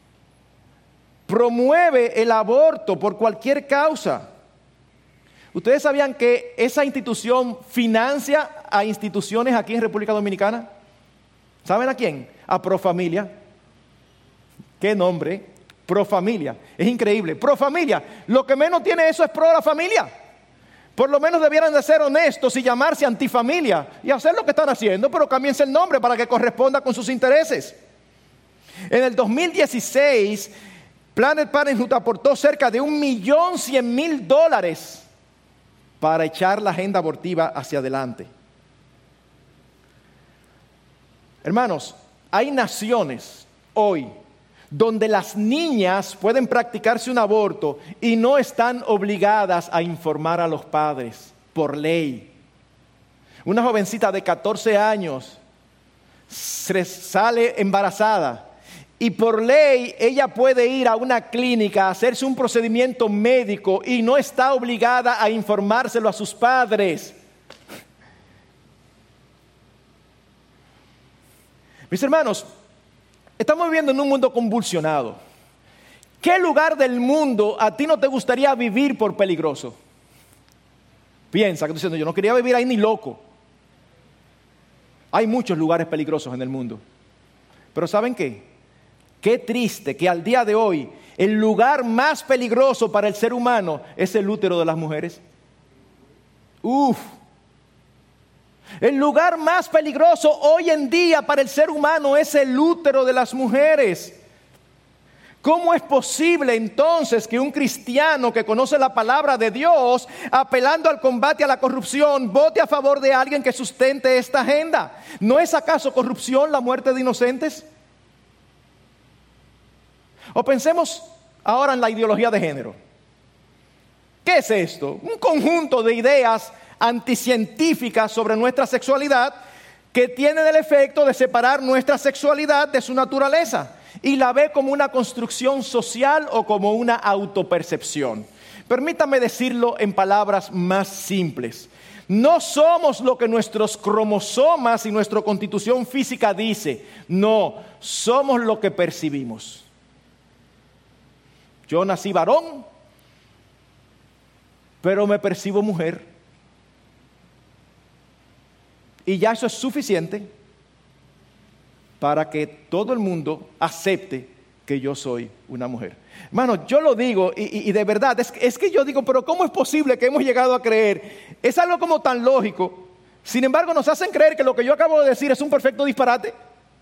Promueve el aborto por cualquier causa. ¿Ustedes sabían que esa institución financia a instituciones aquí en República Dominicana? ¿Saben a quién? A Profamilia. ¿Qué nombre? Profamilia. Es increíble. Profamilia. Lo que menos tiene eso es pro la familia. Por lo menos debieran de ser honestos y llamarse Antifamilia y hacer lo que están haciendo, pero cámbiense el nombre para que corresponda con sus intereses. En el dos mil dieciséis, Planned Parenthood aportó cerca de un millón cien mil dólares para echar la agenda abortiva hacia adelante. Hermanos, hay naciones hoy donde las niñas pueden practicarse un aborto y no están obligadas a informar a los padres por ley. Una jovencita de catorce años sale embarazada y por ley ella puede ir a una clínica a hacerse un procedimiento médico y no está obligada a informárselo a sus padres. Mis hermanos, estamos viviendo en un mundo convulsionado. ¿Qué lugar del mundo a ti no te gustaría vivir por peligroso? Piensa que tú diciendo, yo no quería vivir ahí ni loco. Hay muchos lugares peligrosos en el mundo. Pero ¿saben qué? Qué triste que al día de hoy el lugar más peligroso para el ser humano es el útero de las mujeres. Uf. El lugar más peligroso hoy en día para el ser humano es el útero de las mujeres. ¿Cómo es posible entonces que un cristiano que conoce la palabra de Dios, apelando al combate a la corrupción, vote a favor de alguien que sustente esta agenda? ¿No es acaso corrupción la muerte de inocentes? O pensemos ahora en la ideología de género. ¿Qué es esto? Un conjunto de ideas anticientíficas sobre nuestra sexualidad que tienen el efecto de separar nuestra sexualidad de su naturaleza y la ve como una construcción social o como una autopercepción. Permítame decirlo en palabras más simples. No somos lo que nuestros cromosomas y nuestra constitución física dice. No, somos lo que percibimos. Yo nací varón, pero me percibo mujer. Y ya eso es suficiente para que todo el mundo acepte que yo soy una mujer. Hermano, yo lo digo y, y, y de verdad, es, es que yo digo, pero ¿cómo es posible que hemos llegado a creer? Es algo como tan lógico. Sin embargo, nos hacen creer que lo que yo acabo de decir es un perfecto disparate.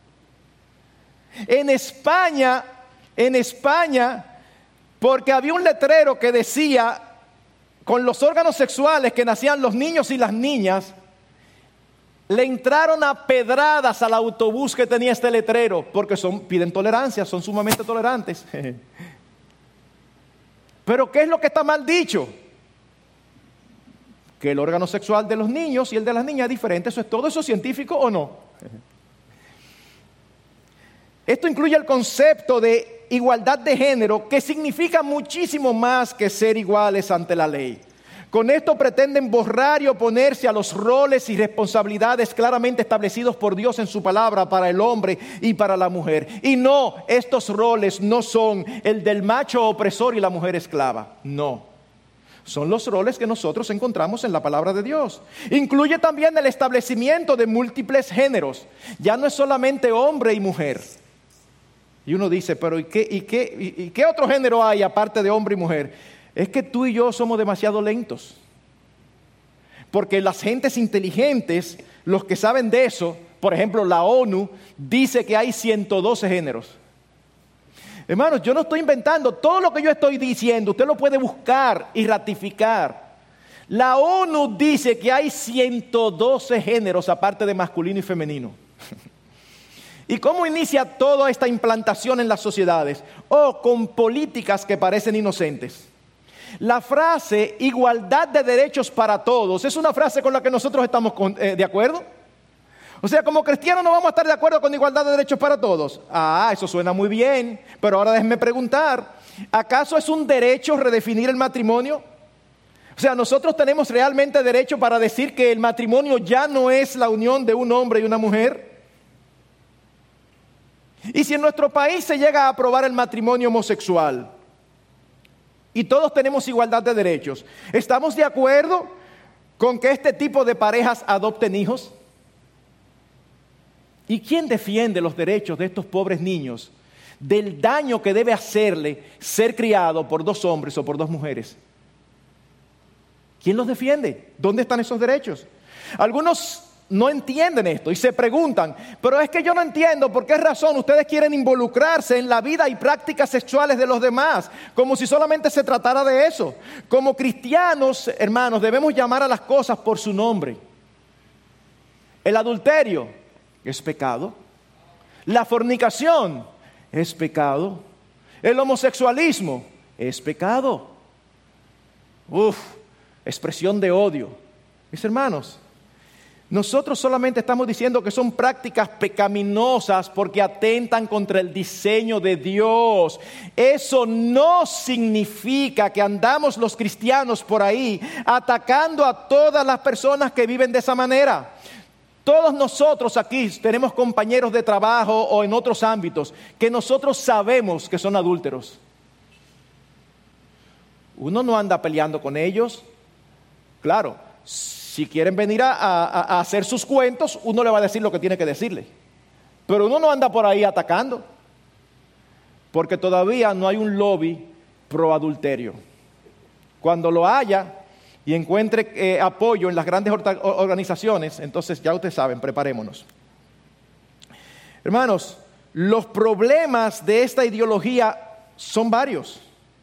En España, en España, porque había un letrero que decía, con los órganos sexuales que nacían los niños y las niñas, le entraron a pedradas al autobús que tenía este letrero, porque son, piden tolerancia, son sumamente tolerantes. Pero ¿qué es lo que está mal dicho? Que el órgano sexual de los niños y el de las niñas es diferente. ¿Eso es todo? ¿Eso es científico o no? Esto incluye el concepto de igualdad de género, que significa muchísimo más que ser iguales ante la ley. Con esto pretenden borrar y oponerse a los roles y responsabilidades claramente establecidos por Dios en su palabra para el hombre y para la mujer. Y no, estos roles no son el del macho opresor y la mujer esclava. No. Son los roles que nosotros encontramos en la palabra de Dios. Incluye también el establecimiento de múltiples géneros. Ya no es solamente hombre y mujer. Y uno dice, pero ¿y qué, y qué, y, y qué otro género hay aparte de hombre y mujer? Es que tú y yo somos demasiado lentos. Porque las gentes inteligentes, los que saben de eso, por ejemplo la ONU, dice que hay ciento doce géneros. Hermanos, yo no estoy inventando. Todo lo que yo estoy diciendo, usted lo puede buscar y ratificar. La ONU dice que hay ciento doce géneros aparte de masculino y femenino. ¿Y cómo inicia toda esta implantación en las sociedades? Oh, con políticas que parecen inocentes. La frase igualdad de derechos para todos es una frase con la que nosotros estamos con, eh, de acuerdo. O sea, como cristianos no vamos a estar de acuerdo con igualdad de derechos para todos. Ah, eso suena muy bien, pero ahora déjenme preguntar, ¿acaso es un derecho redefinir el matrimonio? O sea, nosotros tenemos realmente derecho para decir que el matrimonio ya no es la unión de un hombre y una mujer. Y si en nuestro país se llega a aprobar el matrimonio homosexual y todos tenemos igualdad de derechos, ¿estamos de acuerdo con que este tipo de parejas adopten hijos? ¿Y quién defiende los derechos de estos pobres niños del daño que debe hacerle ser criado por dos hombres o por dos mujeres? ¿Quién los defiende? ¿Dónde están esos derechos? Algunos no entienden esto y se preguntan, pero es que yo no entiendo por qué razón ustedes quieren involucrarse en la vida y prácticas sexuales de los demás, como si solamente se tratara de eso. Como cristianos, hermanos, debemos llamar a las cosas por su nombre. El adulterio es pecado. La fornicación es pecado. El homosexualismo es pecado. Uf, expresión de odio. Mis hermanos, nosotros solamente estamos diciendo que son prácticas pecaminosas porque atentan contra el diseño de Dios. Eso no significa que andamos los cristianos por ahí atacando a todas las personas que viven de esa manera. Todos nosotros aquí tenemos compañeros de trabajo o en otros ámbitos que nosotros sabemos que son adúlteros. Uno no anda peleando con ellos. Claro, si quieren venir a, a, a hacer sus cuentos, uno le va a decir lo que tiene que decirle. Pero uno no anda por ahí atacando, porque todavía no hay un lobby pro adulterio. Cuando lo haya y encuentre eh, apoyo en las grandes organizaciones, entonces ya ustedes saben, preparémonos. Hermanos, los problemas de esta ideología son varios.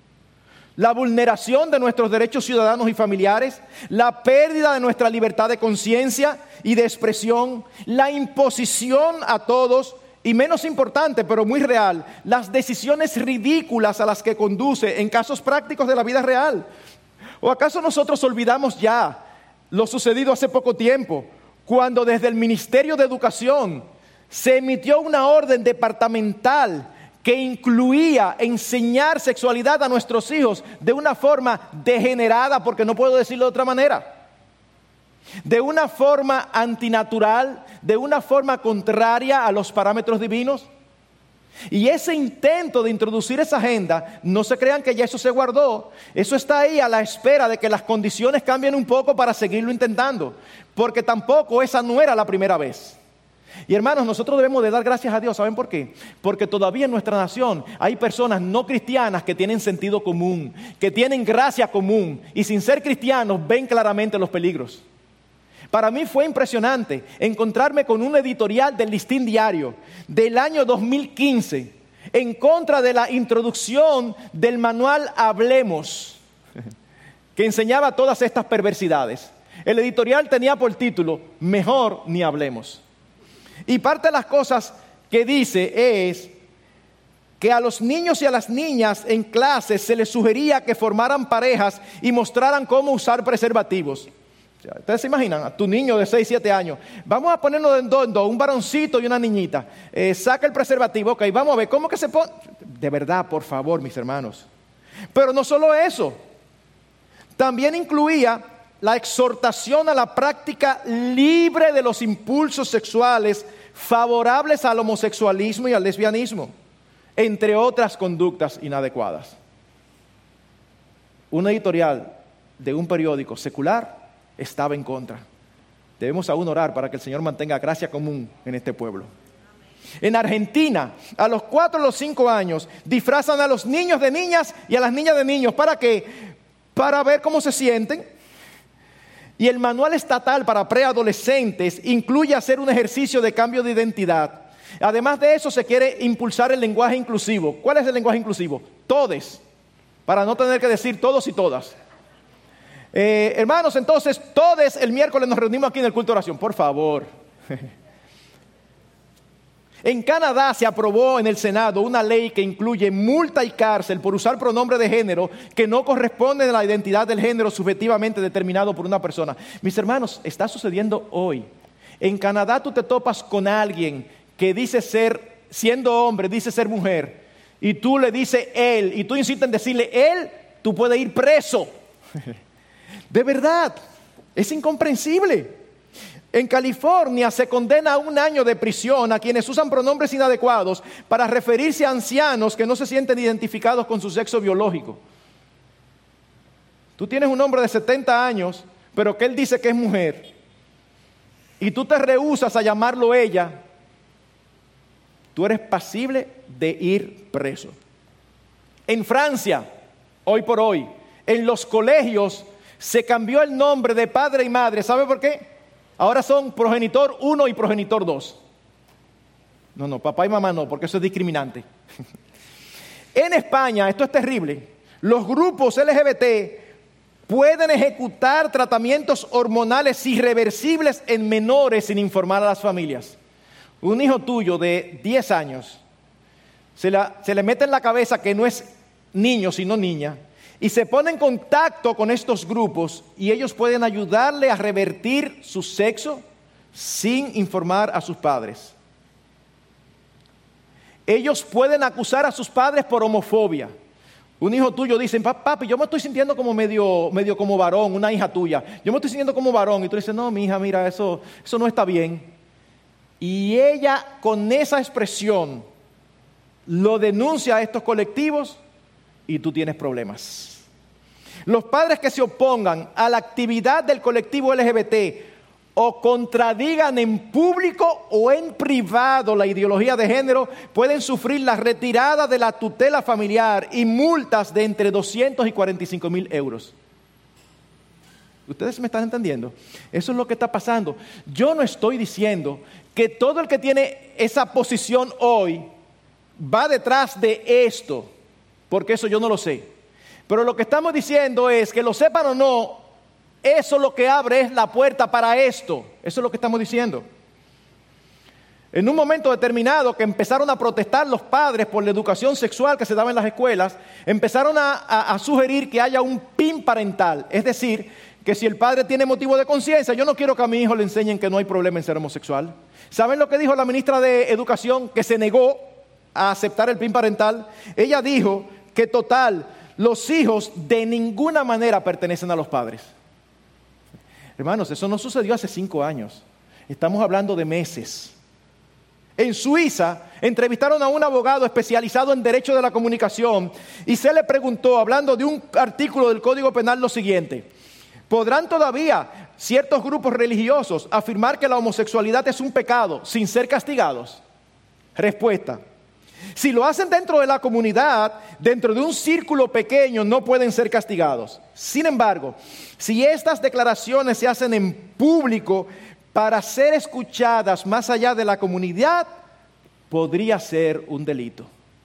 La vulneración de nuestros derechos ciudadanos y familiares, la pérdida de nuestra libertad de conciencia y de expresión, la imposición a todos y, menos importante pero muy real, las decisiones ridículas a las que conduce en casos prácticos de la vida real. ¿O acaso nosotros olvidamos ya lo sucedido hace poco tiempo, cuando desde el Ministerio de Educación se emitió una orden departamental que incluía enseñar sexualidad a nuestros hijos de una forma degenerada, porque no puedo decirlo de otra manera, de una forma antinatural, de una forma contraria a los parámetros divinos? Y ese intento de introducir esa agenda, no se crean que ya eso se guardó, eso está ahí a la espera de que las condiciones cambien un poco para seguirlo intentando, porque tampoco esa no era la primera vez. Y hermanos, nosotros debemos de dar gracias a Dios. ¿Saben por qué? Porque todavía en nuestra nación hay personas no cristianas que tienen sentido común, que tienen gracia común, y sin ser cristianos ven claramente los peligros. Para mí fue impresionante encontrarme con un editorial del Listín Diario del año dos mil quince en contra de la introducción del manual Hablemos, que enseñaba todas estas perversidades. El editorial tenía por título Mejor ni hablemos. Y parte de las cosas que dice es que a los niños y a las niñas en clases se les sugería que formaran parejas y mostraran cómo usar preservativos. Ustedes se imaginan, a tu niño de seis, siete años, vamos a ponernos de dos en dos, un varoncito y una niñita, eh, saca el preservativo, ok, vamos a ver, ¿cómo que se pone? De verdad, por favor, mis hermanos. Pero no solo eso, también incluía la exhortación a la práctica libre de los impulsos sexuales favorables al homosexualismo y al lesbianismo, entre otras conductas inadecuadas. Un editorial de un periódico secular estaba en contra. Debemos aún orar para que el Señor mantenga gracia común en este pueblo. En Argentina, a los cuatro o los cinco años, disfrazan a los niños de niñas y a las niñas de niños. ¿Para qué? Para ver cómo se sienten. Y el manual estatal para preadolescentes incluye hacer un ejercicio de cambio de identidad. Además de eso, se quiere impulsar el lenguaje inclusivo. ¿Cuál es el lenguaje inclusivo? Todes, para no tener que decir todos y todas. Eh, hermanos, entonces, todos el miércoles nos reunimos aquí en el culto de oración, por favor. En Canadá se aprobó en el Senado una ley que incluye multa y cárcel por usar pronombre de género que no corresponden a la identidad del género subjetivamente determinado por una persona. Mis hermanos, está sucediendo hoy. En Canadá tú te topas con alguien que dice ser, siendo hombre, dice ser mujer, y tú le dices él, y tú insistes en decirle él, tú puedes ir preso. De verdad, es incomprensible. En California se condena a un año de prisión a quienes usan pronombres inadecuados para referirse a ancianos que no se sienten identificados con su sexo biológico. Tú tienes un hombre de setenta años, pero que él dice que es mujer, y tú te rehusas a llamarlo ella, tú eres pasible de ir preso. En Francia, hoy por hoy, en los colegios se cambió el nombre de padre y madre. ¿Sabe por qué? Ahora son progenitor uno y progenitor dos. No, no, papá y mamá no, porque eso es discriminante. En España, esto es terrible, los grupos L G B T pueden ejecutar tratamientos hormonales irreversibles en menores sin informar a las familias. Un hijo tuyo de diez años, se, la, se le mete en la cabeza que no es niño sino niña, y se pone en contacto con estos grupos y ellos pueden ayudarle a revertir su sexo sin informar a sus padres. Ellos pueden acusar a sus padres por homofobia. Un hijo tuyo dice, papi, yo me estoy sintiendo como medio, medio como varón, una hija tuya. Yo me estoy sintiendo como varón. Y tú dices, no, mi hija, mira, eso, eso no está bien. Y ella con esa expresión lo denuncia a estos colectivos y tú tienes problemas. Los padres que se opongan a la actividad del colectivo L G B T o contradigan en público o en privado la ideología de género pueden sufrir la retirada de la tutela familiar y multas de entre doscientos y cuarenta y cinco mil euros. ¿Ustedes me están entendiendo? Eso es lo que está pasando. Yo no estoy diciendo que todo el que tiene esa posición hoy va detrás de esto, porque eso yo no lo sé. Pero lo que estamos diciendo es que lo sepan o no, eso lo que abre es la puerta para esto. Eso es lo que estamos diciendo. En un momento determinado que empezaron a protestar los padres por la educación sexual que se daba en las escuelas, empezaron a, a, a sugerir que haya un P I N parental. Es decir, que si el padre tiene motivo de conciencia, yo no quiero que a mi hijo le enseñen que no hay problema en ser homosexual. ¿Saben lo que dijo la ministra de Educación, que se negó a aceptar el P I N parental? Ella dijo que total, los hijos de ninguna manera pertenecen a los padres. Hermanos, eso no sucedió hace cinco años. Estamos hablando de meses. En Suiza entrevistaron a un abogado especializado en derecho de la comunicación y se le preguntó, hablando de un artículo del Código Penal, lo siguiente: ¿podrán todavía ciertos grupos religiosos afirmar que la homosexualidad es un pecado sin ser castigados? Respuesta: si lo hacen dentro de la comunidad, dentro de un círculo pequeño, no pueden ser castigados. Sin embargo, si estas declaraciones se hacen en público para ser escuchadas más allá de la comunidad, podría ser un delito.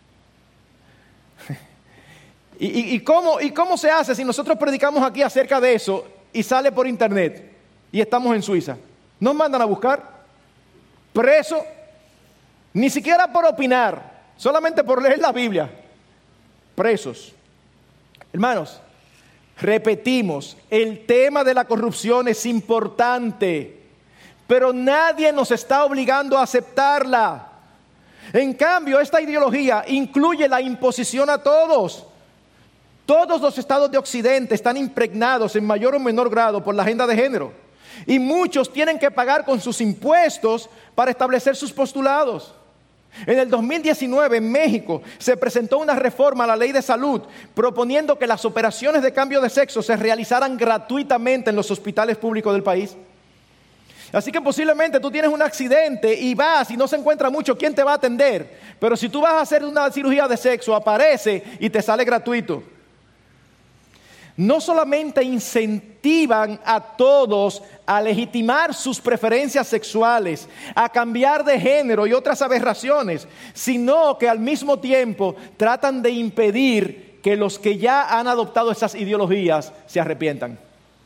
¿Y, y, y, cómo, ¿Y cómo se hace si nosotros predicamos aquí acerca de eso y sale por internet y estamos en Suiza? ¿Nos mandan a buscar? ¿Preso? Ni siquiera por opinar, solamente por leer la Biblia. Presos. Hermanos, repetimos, el tema de la corrupción es importante, pero nadie nos está obligando a aceptarla. En cambio, esta ideología incluye la imposición a todos. Todos los estados de Occidente están impregnados en mayor o menor grado por la agenda de género. Y muchos tienen que pagar con sus impuestos para establecer sus postulados. En el dos mil diecinueve en México se presentó una reforma a la ley de salud proponiendo que las operaciones de cambio de sexo se realizaran gratuitamente en los hospitales públicos del país. Así que posiblemente tú tienes un accidente y vas y no se encuentra mucho quién te va a atender. Pero si tú vas a hacer una cirugía de sexo, aparece y te sale gratuito. No solamente incentivan a todos a legitimar sus preferencias sexuales, a cambiar de género y otras aberraciones, sino que al mismo tiempo tratan de impedir que los que ya han adoptado esas ideologías se arrepientan.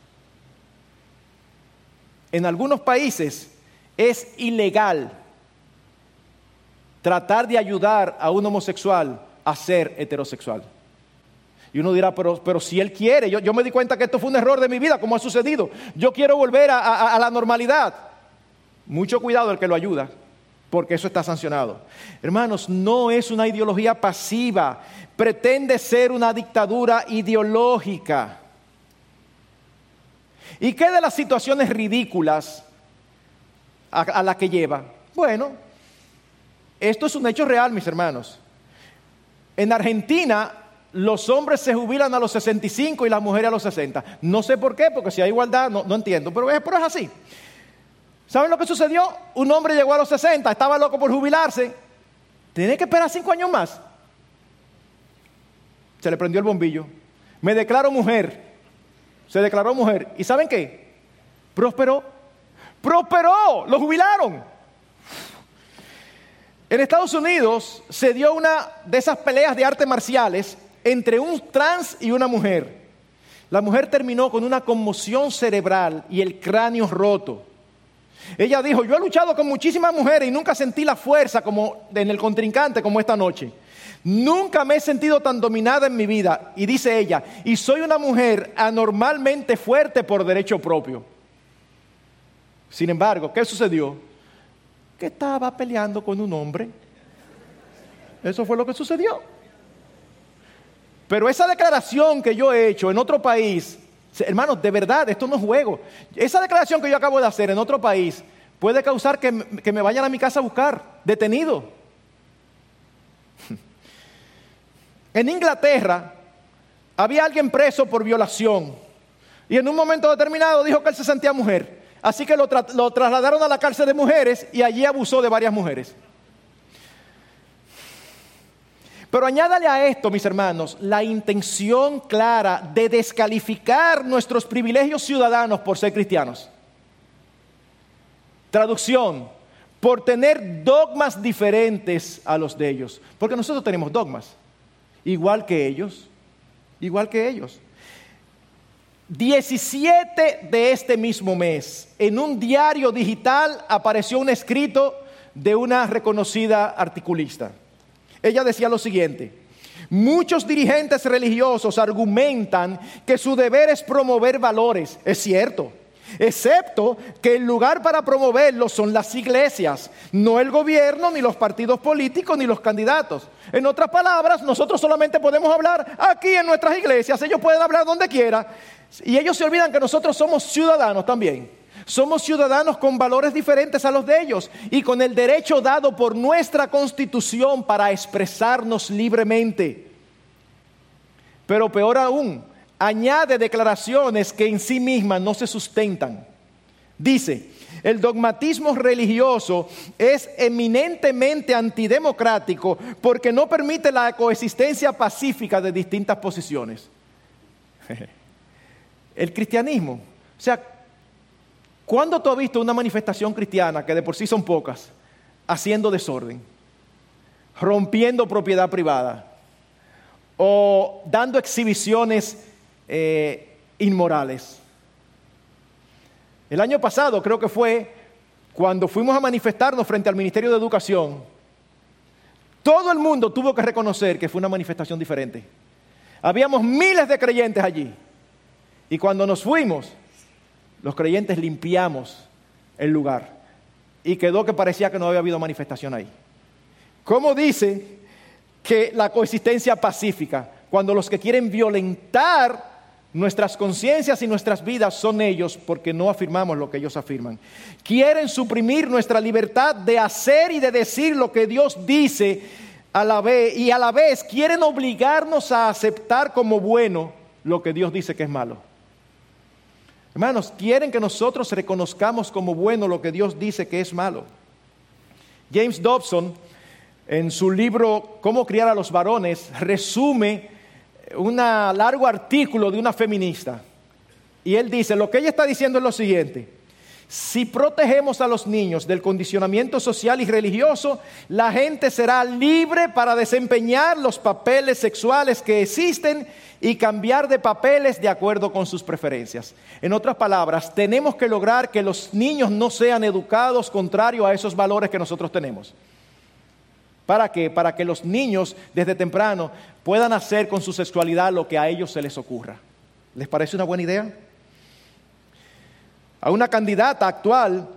En algunos países es ilegal tratar de ayudar a un homosexual a ser heterosexual. Y uno dirá, pero, pero si él quiere, yo, yo me di cuenta que esto fue un error de mi vida, como ha sucedido. Yo quiero volver a, a, a la normalidad. Mucho cuidado el que lo ayuda, porque eso está sancionado. Hermanos, no es una ideología pasiva, pretende ser una dictadura ideológica. ¿Y qué de las situaciones ridículas a, a las que lleva? Bueno, esto es un hecho real, mis hermanos. En Argentina, los hombres se jubilan a los sesenta y cinco y las mujeres a los sesenta. No sé por qué, porque si hay igualdad, no, no entiendo, pero es, pero es así. ¿Saben lo que sucedió? Un hombre llegó a los sesenta, estaba loco por jubilarse. Tiene que esperar cinco años más. Se le prendió el bombillo. Me declaro mujer. Se declaró mujer. ¿Y saben qué? Prosperó. ¡Prosperó! ¡Lo jubilaron! En Estados Unidos se dio una de esas peleas de artes marciales entre un trans y una mujer. La mujer terminó con una conmoción cerebral y el cráneo roto. Ella dijo, yo he luchado con muchísimas mujeres y nunca sentí la fuerza como en el contrincante como esta noche. Nunca me he sentido tan dominada en mi vida. Y dice ella, y soy una mujer anormalmente fuerte por derecho propio. Sin embargo, ¿qué sucedió? Que estaba peleando con un hombre. Eso fue lo que sucedió. Pero esa declaración que yo he hecho en otro país, hermanos, de verdad, esto no es juego. Esa declaración que yo acabo de hacer en otro país puede causar que, que me vayan a mi casa a buscar, detenido. En Inglaterra, había alguien preso por violación y en un momento determinado dijo que él se sentía mujer. Así que lo, tra- lo trasladaron a la cárcel de mujeres y allí abusó de varias mujeres. Pero añádale a esto, mis hermanos, la intención clara de descalificar nuestros privilegios ciudadanos por ser cristianos. Traducción, por tener dogmas diferentes a los de ellos. Porque nosotros tenemos dogmas, igual que ellos, igual que ellos. diecisiete de este mismo mes, en un diario digital apareció un escrito de una reconocida articulista. Ella decía lo siguiente: muchos dirigentes religiosos argumentan que su deber es promover valores. Es cierto, excepto que el lugar para promoverlos son las iglesias, no el gobierno, ni los partidos políticos, ni los candidatos. En otras palabras, nosotros solamente podemos hablar aquí en nuestras iglesias, ellos pueden hablar donde quiera. Y ellos se olvidan que nosotros somos ciudadanos también. Somos ciudadanos con valores diferentes a los de ellos y con el derecho dado por nuestra Constitución para expresarnos libremente. Pero peor aún, añade declaraciones que en sí mismas no se sustentan. Dice: el dogmatismo religioso es eminentemente antidemocrático porque no permite la coexistencia pacífica de distintas posiciones. El cristianismo, o sea, ¿cuándo tú has visto una manifestación cristiana, que de por sí son pocas, haciendo desorden, rompiendo propiedad privada o dando exhibiciones eh, inmorales? El año pasado creo que fue cuando fuimos a manifestarnos frente al Ministerio de Educación, todo el mundo tuvo que reconocer que fue una manifestación diferente. Habíamos miles de creyentes allí y cuando nos fuimos, los creyentes limpiamos el lugar y quedó que parecía que no había habido manifestación ahí. ¿Cómo dice que la coexistencia pacífica, cuando los que quieren violentar nuestras conciencias y nuestras vidas son ellos, porque no afirmamos lo que ellos afirman? Quieren suprimir nuestra libertad de hacer y de decir lo que Dios dice a la vez, y a la vez quieren obligarnos a aceptar como bueno lo que Dios dice que es malo. Hermanos, quieren que nosotros reconozcamos como bueno lo que Dios dice que es malo. James Dobson, en su libro Cómo criar a los varones, resume un largo artículo de una feminista. Y él dice, lo que ella está diciendo es lo siguiente: si protegemos a los niños del condicionamiento social y religioso, la gente será libre para desempeñar los papeles sexuales que existen y cambiar de papeles de acuerdo con sus preferencias. En otras palabras, tenemos que lograr que los niños no sean educados contrario a esos valores que nosotros tenemos. ¿Para qué? Para que los niños desde temprano puedan hacer con su sexualidad lo que a ellos se les ocurra. ¿Les parece una buena idea? A una candidata actual,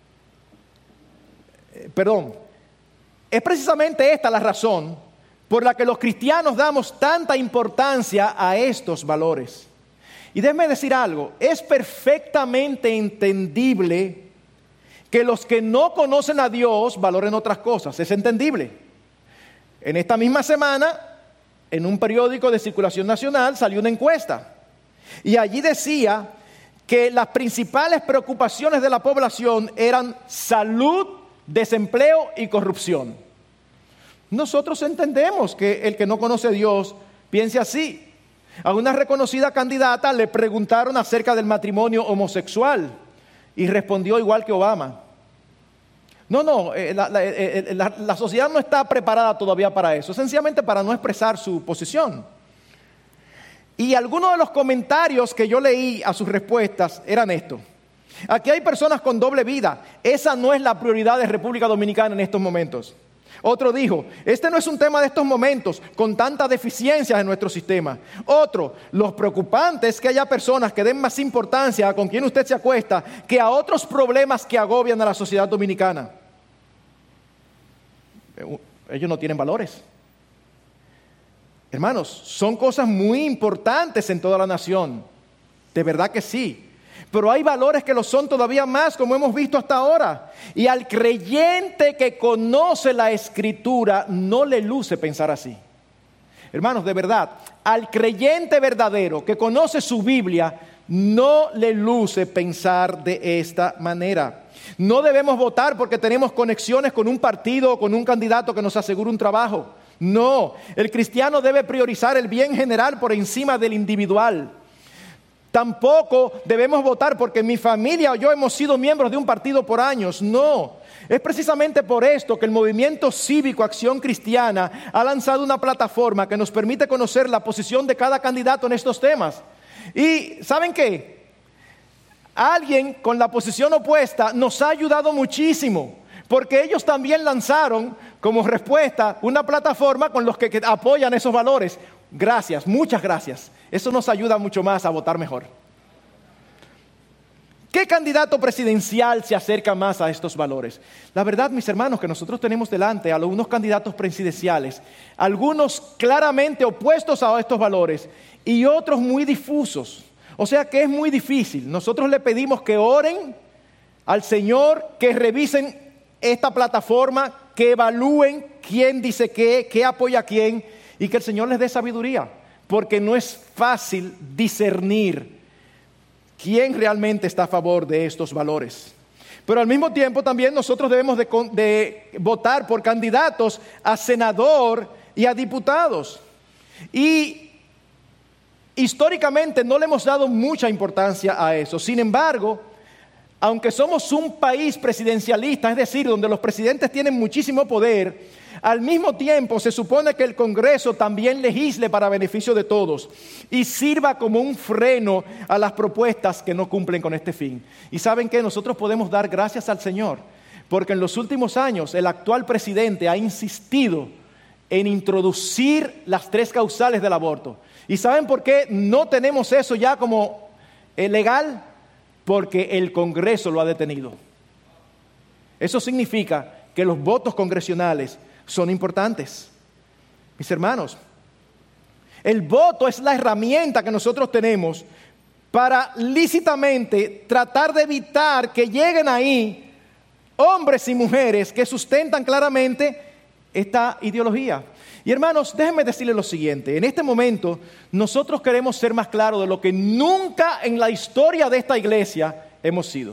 eh, perdón, es precisamente esta la razón por la que los cristianos damos tanta importancia a estos valores. Y déjenme decir algo, es perfectamente entendible que los que no conocen a Dios valoren otras cosas, es entendible. En esta misma semana, en un periódico de circulación nacional salió una encuesta y allí decía que las principales preocupaciones de la población eran salud, desempleo y corrupción. Nosotros entendemos que el que no conoce a Dios piense así. A una reconocida candidata le preguntaron acerca del matrimonio homosexual y respondió igual que Obama. No, no, eh, la, la, eh, la, la sociedad no está preparada todavía para eso, sencillamente para no expresar su posición. Y algunos de los comentarios que yo leí a sus respuestas eran estos: aquí hay personas con doble vida, esa no es la prioridad de República Dominicana en estos momentos. Otro dijo, este no es un tema de estos momentos, con tantas deficiencias en nuestro sistema. Otro, lo preocupante es que haya personas que den más importancia a con quien usted se acuesta que a otros problemas que agobian a la sociedad dominicana. Ellos no tienen valores. Hermanos, son cosas muy importantes en toda la nación, de verdad que sí. Pero hay valores que lo son todavía más, como hemos visto hasta ahora. Y al creyente que conoce la Escritura no le luce pensar así. Hermanos, de verdad, al creyente verdadero que conoce su Biblia, no le luce pensar de esta manera. No debemos votar porque tenemos conexiones con un partido o con un candidato que nos asegure un trabajo. No, el cristiano debe priorizar el bien general por encima del individual. Tampoco debemos votar porque mi familia o yo hemos sido miembros de un partido por años. No, es precisamente por esto que el movimiento cívico Acción Cristiana ha lanzado una plataforma que nos permite conocer la posición de cada candidato en estos temas. Y ¿saben qué? Alguien con la posición opuesta nos ha ayudado muchísimo, porque ellos también lanzaron como respuesta una plataforma con los que, que apoyan esos valores. Gracias, muchas gracias. Eso nos ayuda mucho más a votar mejor. ¿Qué candidato presidencial se acerca más a estos valores? La verdad, mis hermanos, que nosotros tenemos delante a algunos candidatos presidenciales, algunos claramente opuestos a estos valores y otros muy difusos. O sea que es muy difícil. Nosotros le pedimos que oren al Señor, que revisen esta plataforma, que evalúen quién dice qué, qué apoya a quién, y que el Señor les dé sabiduría, porque no es fácil discernir quién realmente está a favor de estos valores. Pero al mismo tiempo también nosotros debemos de, de votar por candidatos a senador y a diputados. Y históricamente no le hemos dado mucha importancia a eso. Sin embargo, aunque somos un país presidencialista, es decir, donde los presidentes tienen muchísimo poder, al mismo tiempo se supone que el Congreso también legisle para beneficio de todos y sirva como un freno a las propuestas que no cumplen con este fin. Y ¿saben qué? Nosotros podemos dar gracias al Señor, porque en los últimos años el actual presidente ha insistido en introducir las tres causales del aborto. ¿Y saben por qué no tenemos eso ya como eh, legal? Porque el Congreso lo ha detenido. Eso significa que los votos congresionales son importantes. Mis hermanos, el voto es la herramienta que nosotros tenemos para lícitamente tratar de evitar que lleguen ahí hombres y mujeres que sustentan claramente esta ideología. Y hermanos, déjenme decirles lo siguiente. En este momento nosotros queremos ser más claros de lo que nunca en la historia de esta iglesia hemos sido.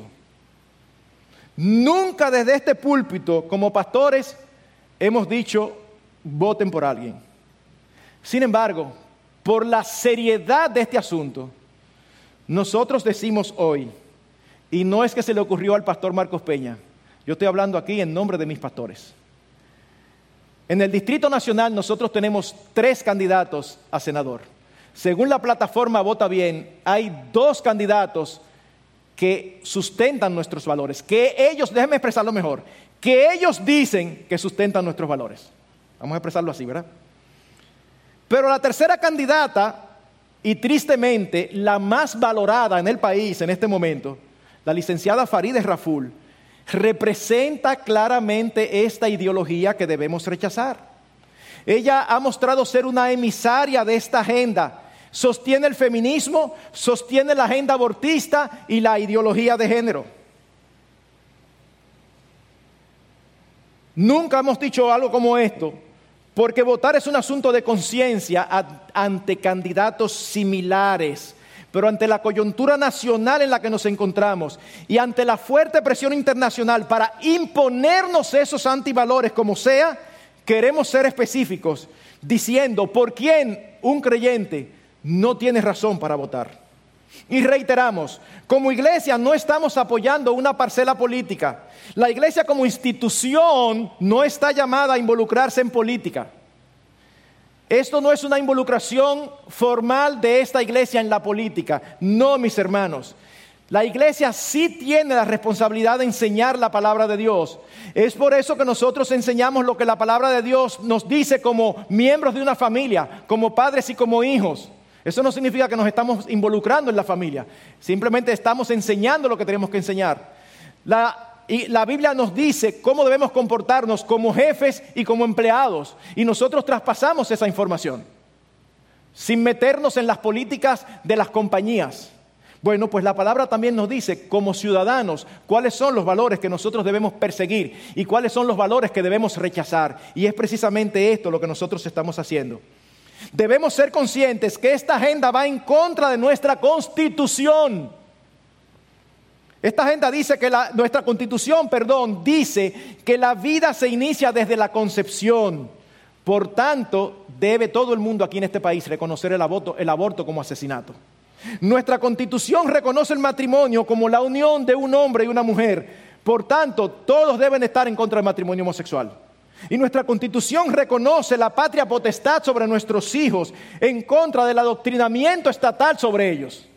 Nunca desde este púlpito como pastores hemos dicho voten por alguien. Sin embargo, por la seriedad de este asunto, nosotros decimos hoy, y no es que se le ocurrió al pastor Marcos Peña, yo estoy hablando aquí en nombre de mis pastores. En el Distrito Nacional nosotros tenemos tres candidatos a senador. Según la plataforma Vota Bien, hay dos candidatos que sustentan nuestros valores, que ellos, déjenme expresarlo mejor, que ellos dicen que sustentan nuestros valores. Vamos a expresarlo así, ¿verdad? Pero la tercera candidata, y tristemente la más valorada en el país en este momento, la licenciada Farideh Raful, representa claramente esta ideología que debemos rechazar. Ella ha mostrado ser una emisaria de esta agenda. Sostiene el feminismo, sostiene la agenda abortista y la ideología de género. Nunca hemos dicho algo como esto, porque votar es un asunto de conciencia ante candidatos similares. Pero ante la coyuntura nacional en la que nos encontramos y ante la fuerte presión internacional para imponernos esos antivalores como sea, queremos ser específicos, diciendo por quién un creyente no tiene razón para votar. Y reiteramos, como iglesia no estamos apoyando una parcela política. La iglesia como institución no está llamada a involucrarse en política. Esto no es una involucración formal de esta iglesia en la política. No, mis hermanos. La iglesia sí tiene la responsabilidad de enseñar la palabra de Dios. Es por eso que nosotros enseñamos lo que la palabra de Dios nos dice como miembros de una familia, como padres y como hijos. Eso no significa que nos estamos involucrando en la familia. Simplemente estamos enseñando lo que tenemos que enseñar. La Y la Biblia nos dice cómo debemos comportarnos como jefes y como empleados. Y nosotros traspasamos esa información, sin meternos en las políticas de las compañías. Bueno, pues la palabra también nos dice, como ciudadanos, cuáles son los valores que nosotros debemos perseguir y cuáles son los valores que debemos rechazar. Y es precisamente esto lo que nosotros estamos haciendo. Debemos ser conscientes que esta agenda va en contra de nuestra Constitución. Esta agenda dice que la, nuestra Constitución, perdón, dice que la vida se inicia desde la concepción. Por tanto, debe todo el mundo aquí en este país reconocer el aborto, el aborto como asesinato. Nuestra Constitución reconoce el matrimonio como la unión de un hombre y una mujer. Por tanto, todos deben estar en contra del matrimonio homosexual. Y nuestra Constitución reconoce la patria potestad sobre nuestros hijos en contra del adoctrinamiento estatal sobre ellos.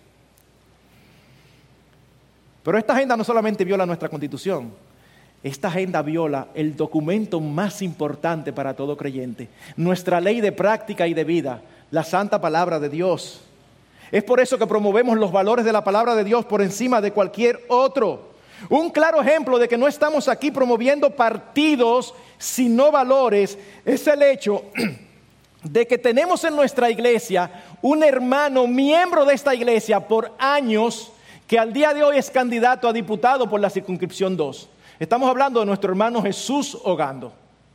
Pero esta agenda no solamente viola nuestra Constitución, esta agenda viola el documento más importante para todo creyente, nuestra ley de práctica y de vida, la santa palabra de Dios. Es por eso que promovemos los valores de la palabra de Dios por encima de cualquier otro. Un claro ejemplo de que no estamos aquí promoviendo partidos, sino valores, es el hecho de que tenemos en nuestra iglesia un hermano miembro de esta iglesia por años que al día de hoy es candidato a diputado por la circunscripción dos. Estamos hablando de nuestro hermano Jesús Ogando.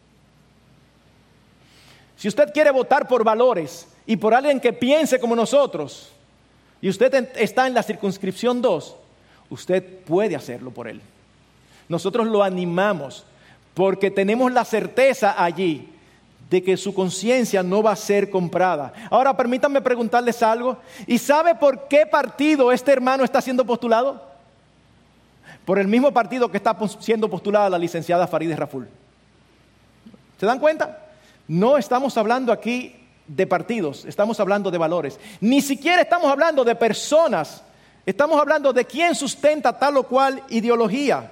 Si usted quiere votar por valores y por alguien que piense como nosotros, y usted está en la circunscripción dos, usted puede hacerlo por él. Nosotros lo animamos porque tenemos la certeza allí de que su conciencia no va a ser comprada. Ahora permítanme preguntarles algo. ¿Y sabe por qué partido este hermano está siendo postulado? Por el mismo partido que está siendo postulada la licenciada Farideh Raful. ¿Se dan cuenta? No estamos hablando aquí de partidos, estamos hablando de valores. Ni siquiera estamos hablando de personas. Estamos hablando de quién sustenta tal o cual ideología.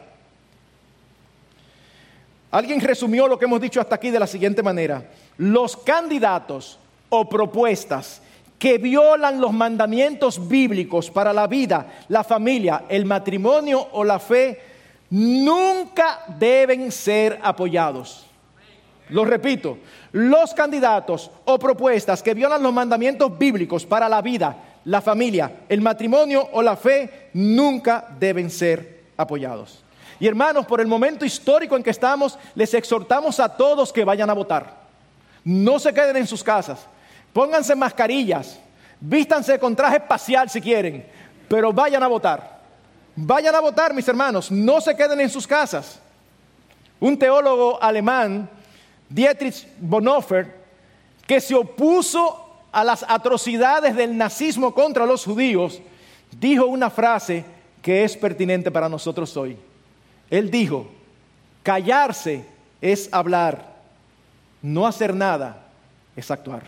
Alguien resumió lo que hemos dicho hasta aquí de la siguiente manera: los candidatos o propuestas que violan los mandamientos bíblicos para la vida, la familia, el matrimonio o la fe, nunca deben ser apoyados. Lo repito, los candidatos o propuestas que violan los mandamientos bíblicos para la vida, la familia, el matrimonio o la fe, nunca deben ser apoyados. Y hermanos, por el momento histórico en que estamos, les exhortamos a todos que vayan a votar. No se queden en sus casas. Pónganse mascarillas, vístanse con traje espacial si quieren, pero vayan a votar. Vayan a votar, mis hermanos, no se queden en sus casas. Un teólogo alemán, Dietrich Bonhoeffer, que se opuso a las atrocidades del nazismo contra los judíos, dijo una frase que es pertinente para nosotros hoy. Él dijo: callarse es hablar, no hacer nada es actuar.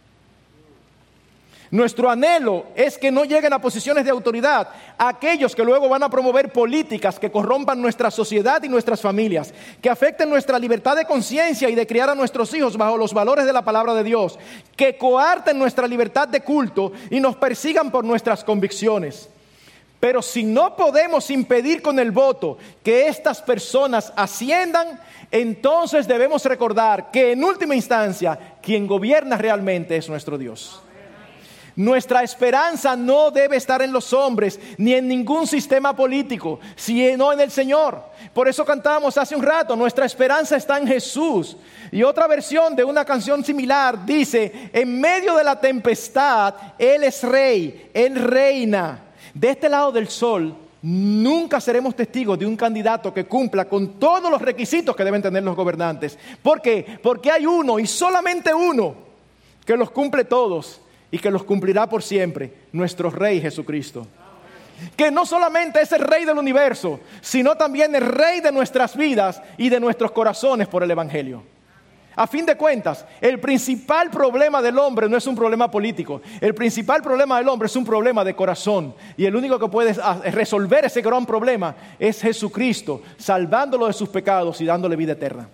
Nuestro anhelo es que no lleguen a posiciones de autoridad aquellos que luego van a promover políticas que corrompan nuestra sociedad y nuestras familias, que afecten nuestra libertad de conciencia y de criar a nuestros hijos bajo los valores de la palabra de Dios, que coarten nuestra libertad de culto y nos persigan por nuestras convicciones. Pero si no podemos impedir con el voto que estas personas asciendan, entonces debemos recordar que en última instancia quien gobierna realmente es nuestro Dios. Nuestra esperanza no debe estar en los hombres ni en ningún sistema político, sino en el Señor. Por eso cantábamos hace un rato: nuestra esperanza está en Jesús. Y otra versión de una canción similar dice: en medio de la tempestad, Él es rey, Él reina. De este lado del sol, nunca seremos testigos de un candidato que cumpla con todos los requisitos que deben tener los gobernantes. ¿Por qué? Porque hay uno y solamente uno que los cumple todos y que los cumplirá por siempre: nuestro Rey Jesucristo. Que no solamente es el Rey del universo, sino también el Rey de nuestras vidas y de nuestros corazones por el Evangelio. A fin de cuentas, el principal problema del hombre no es un problema político. El principal problema del hombre es un problema de corazón. Y el único que puede resolver ese gran problema es Jesucristo, salvándolo de sus pecados y dándole vida eterna.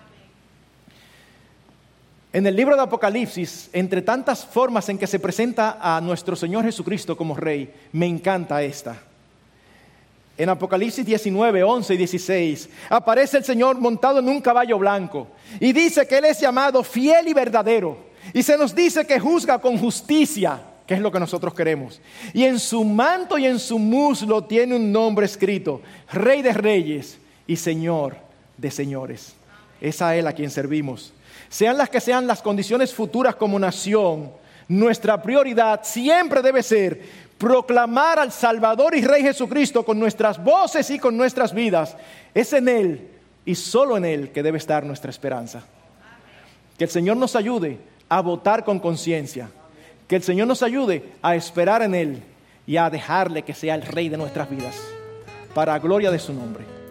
En el libro de Apocalipsis, entre tantas formas en que se presenta a nuestro Señor Jesucristo como Rey, me encanta esta. En Apocalipsis diecinueve, once y dieciséis, aparece el Señor montado en un caballo blanco y dice que Él es llamado fiel y verdadero. Y se nos dice que juzga con justicia, que es lo que nosotros queremos. Y en su manto y en su muslo tiene un nombre escrito: Rey de Reyes y Señor de Señores. Es a Él a quien servimos. sean las que sean las condiciones futuras como nación, nuestra prioridad siempre debe ser proclamar al Salvador y Rey Jesucristo con nuestras voces y con nuestras vidas. Es en Él y solo en Él que debe estar nuestra esperanza. Que el Señor nos ayude a votar con conciencia. Que el Señor nos ayude a esperar en Él y a dejarle que sea el Rey de nuestras vidas, para gloria de su nombre.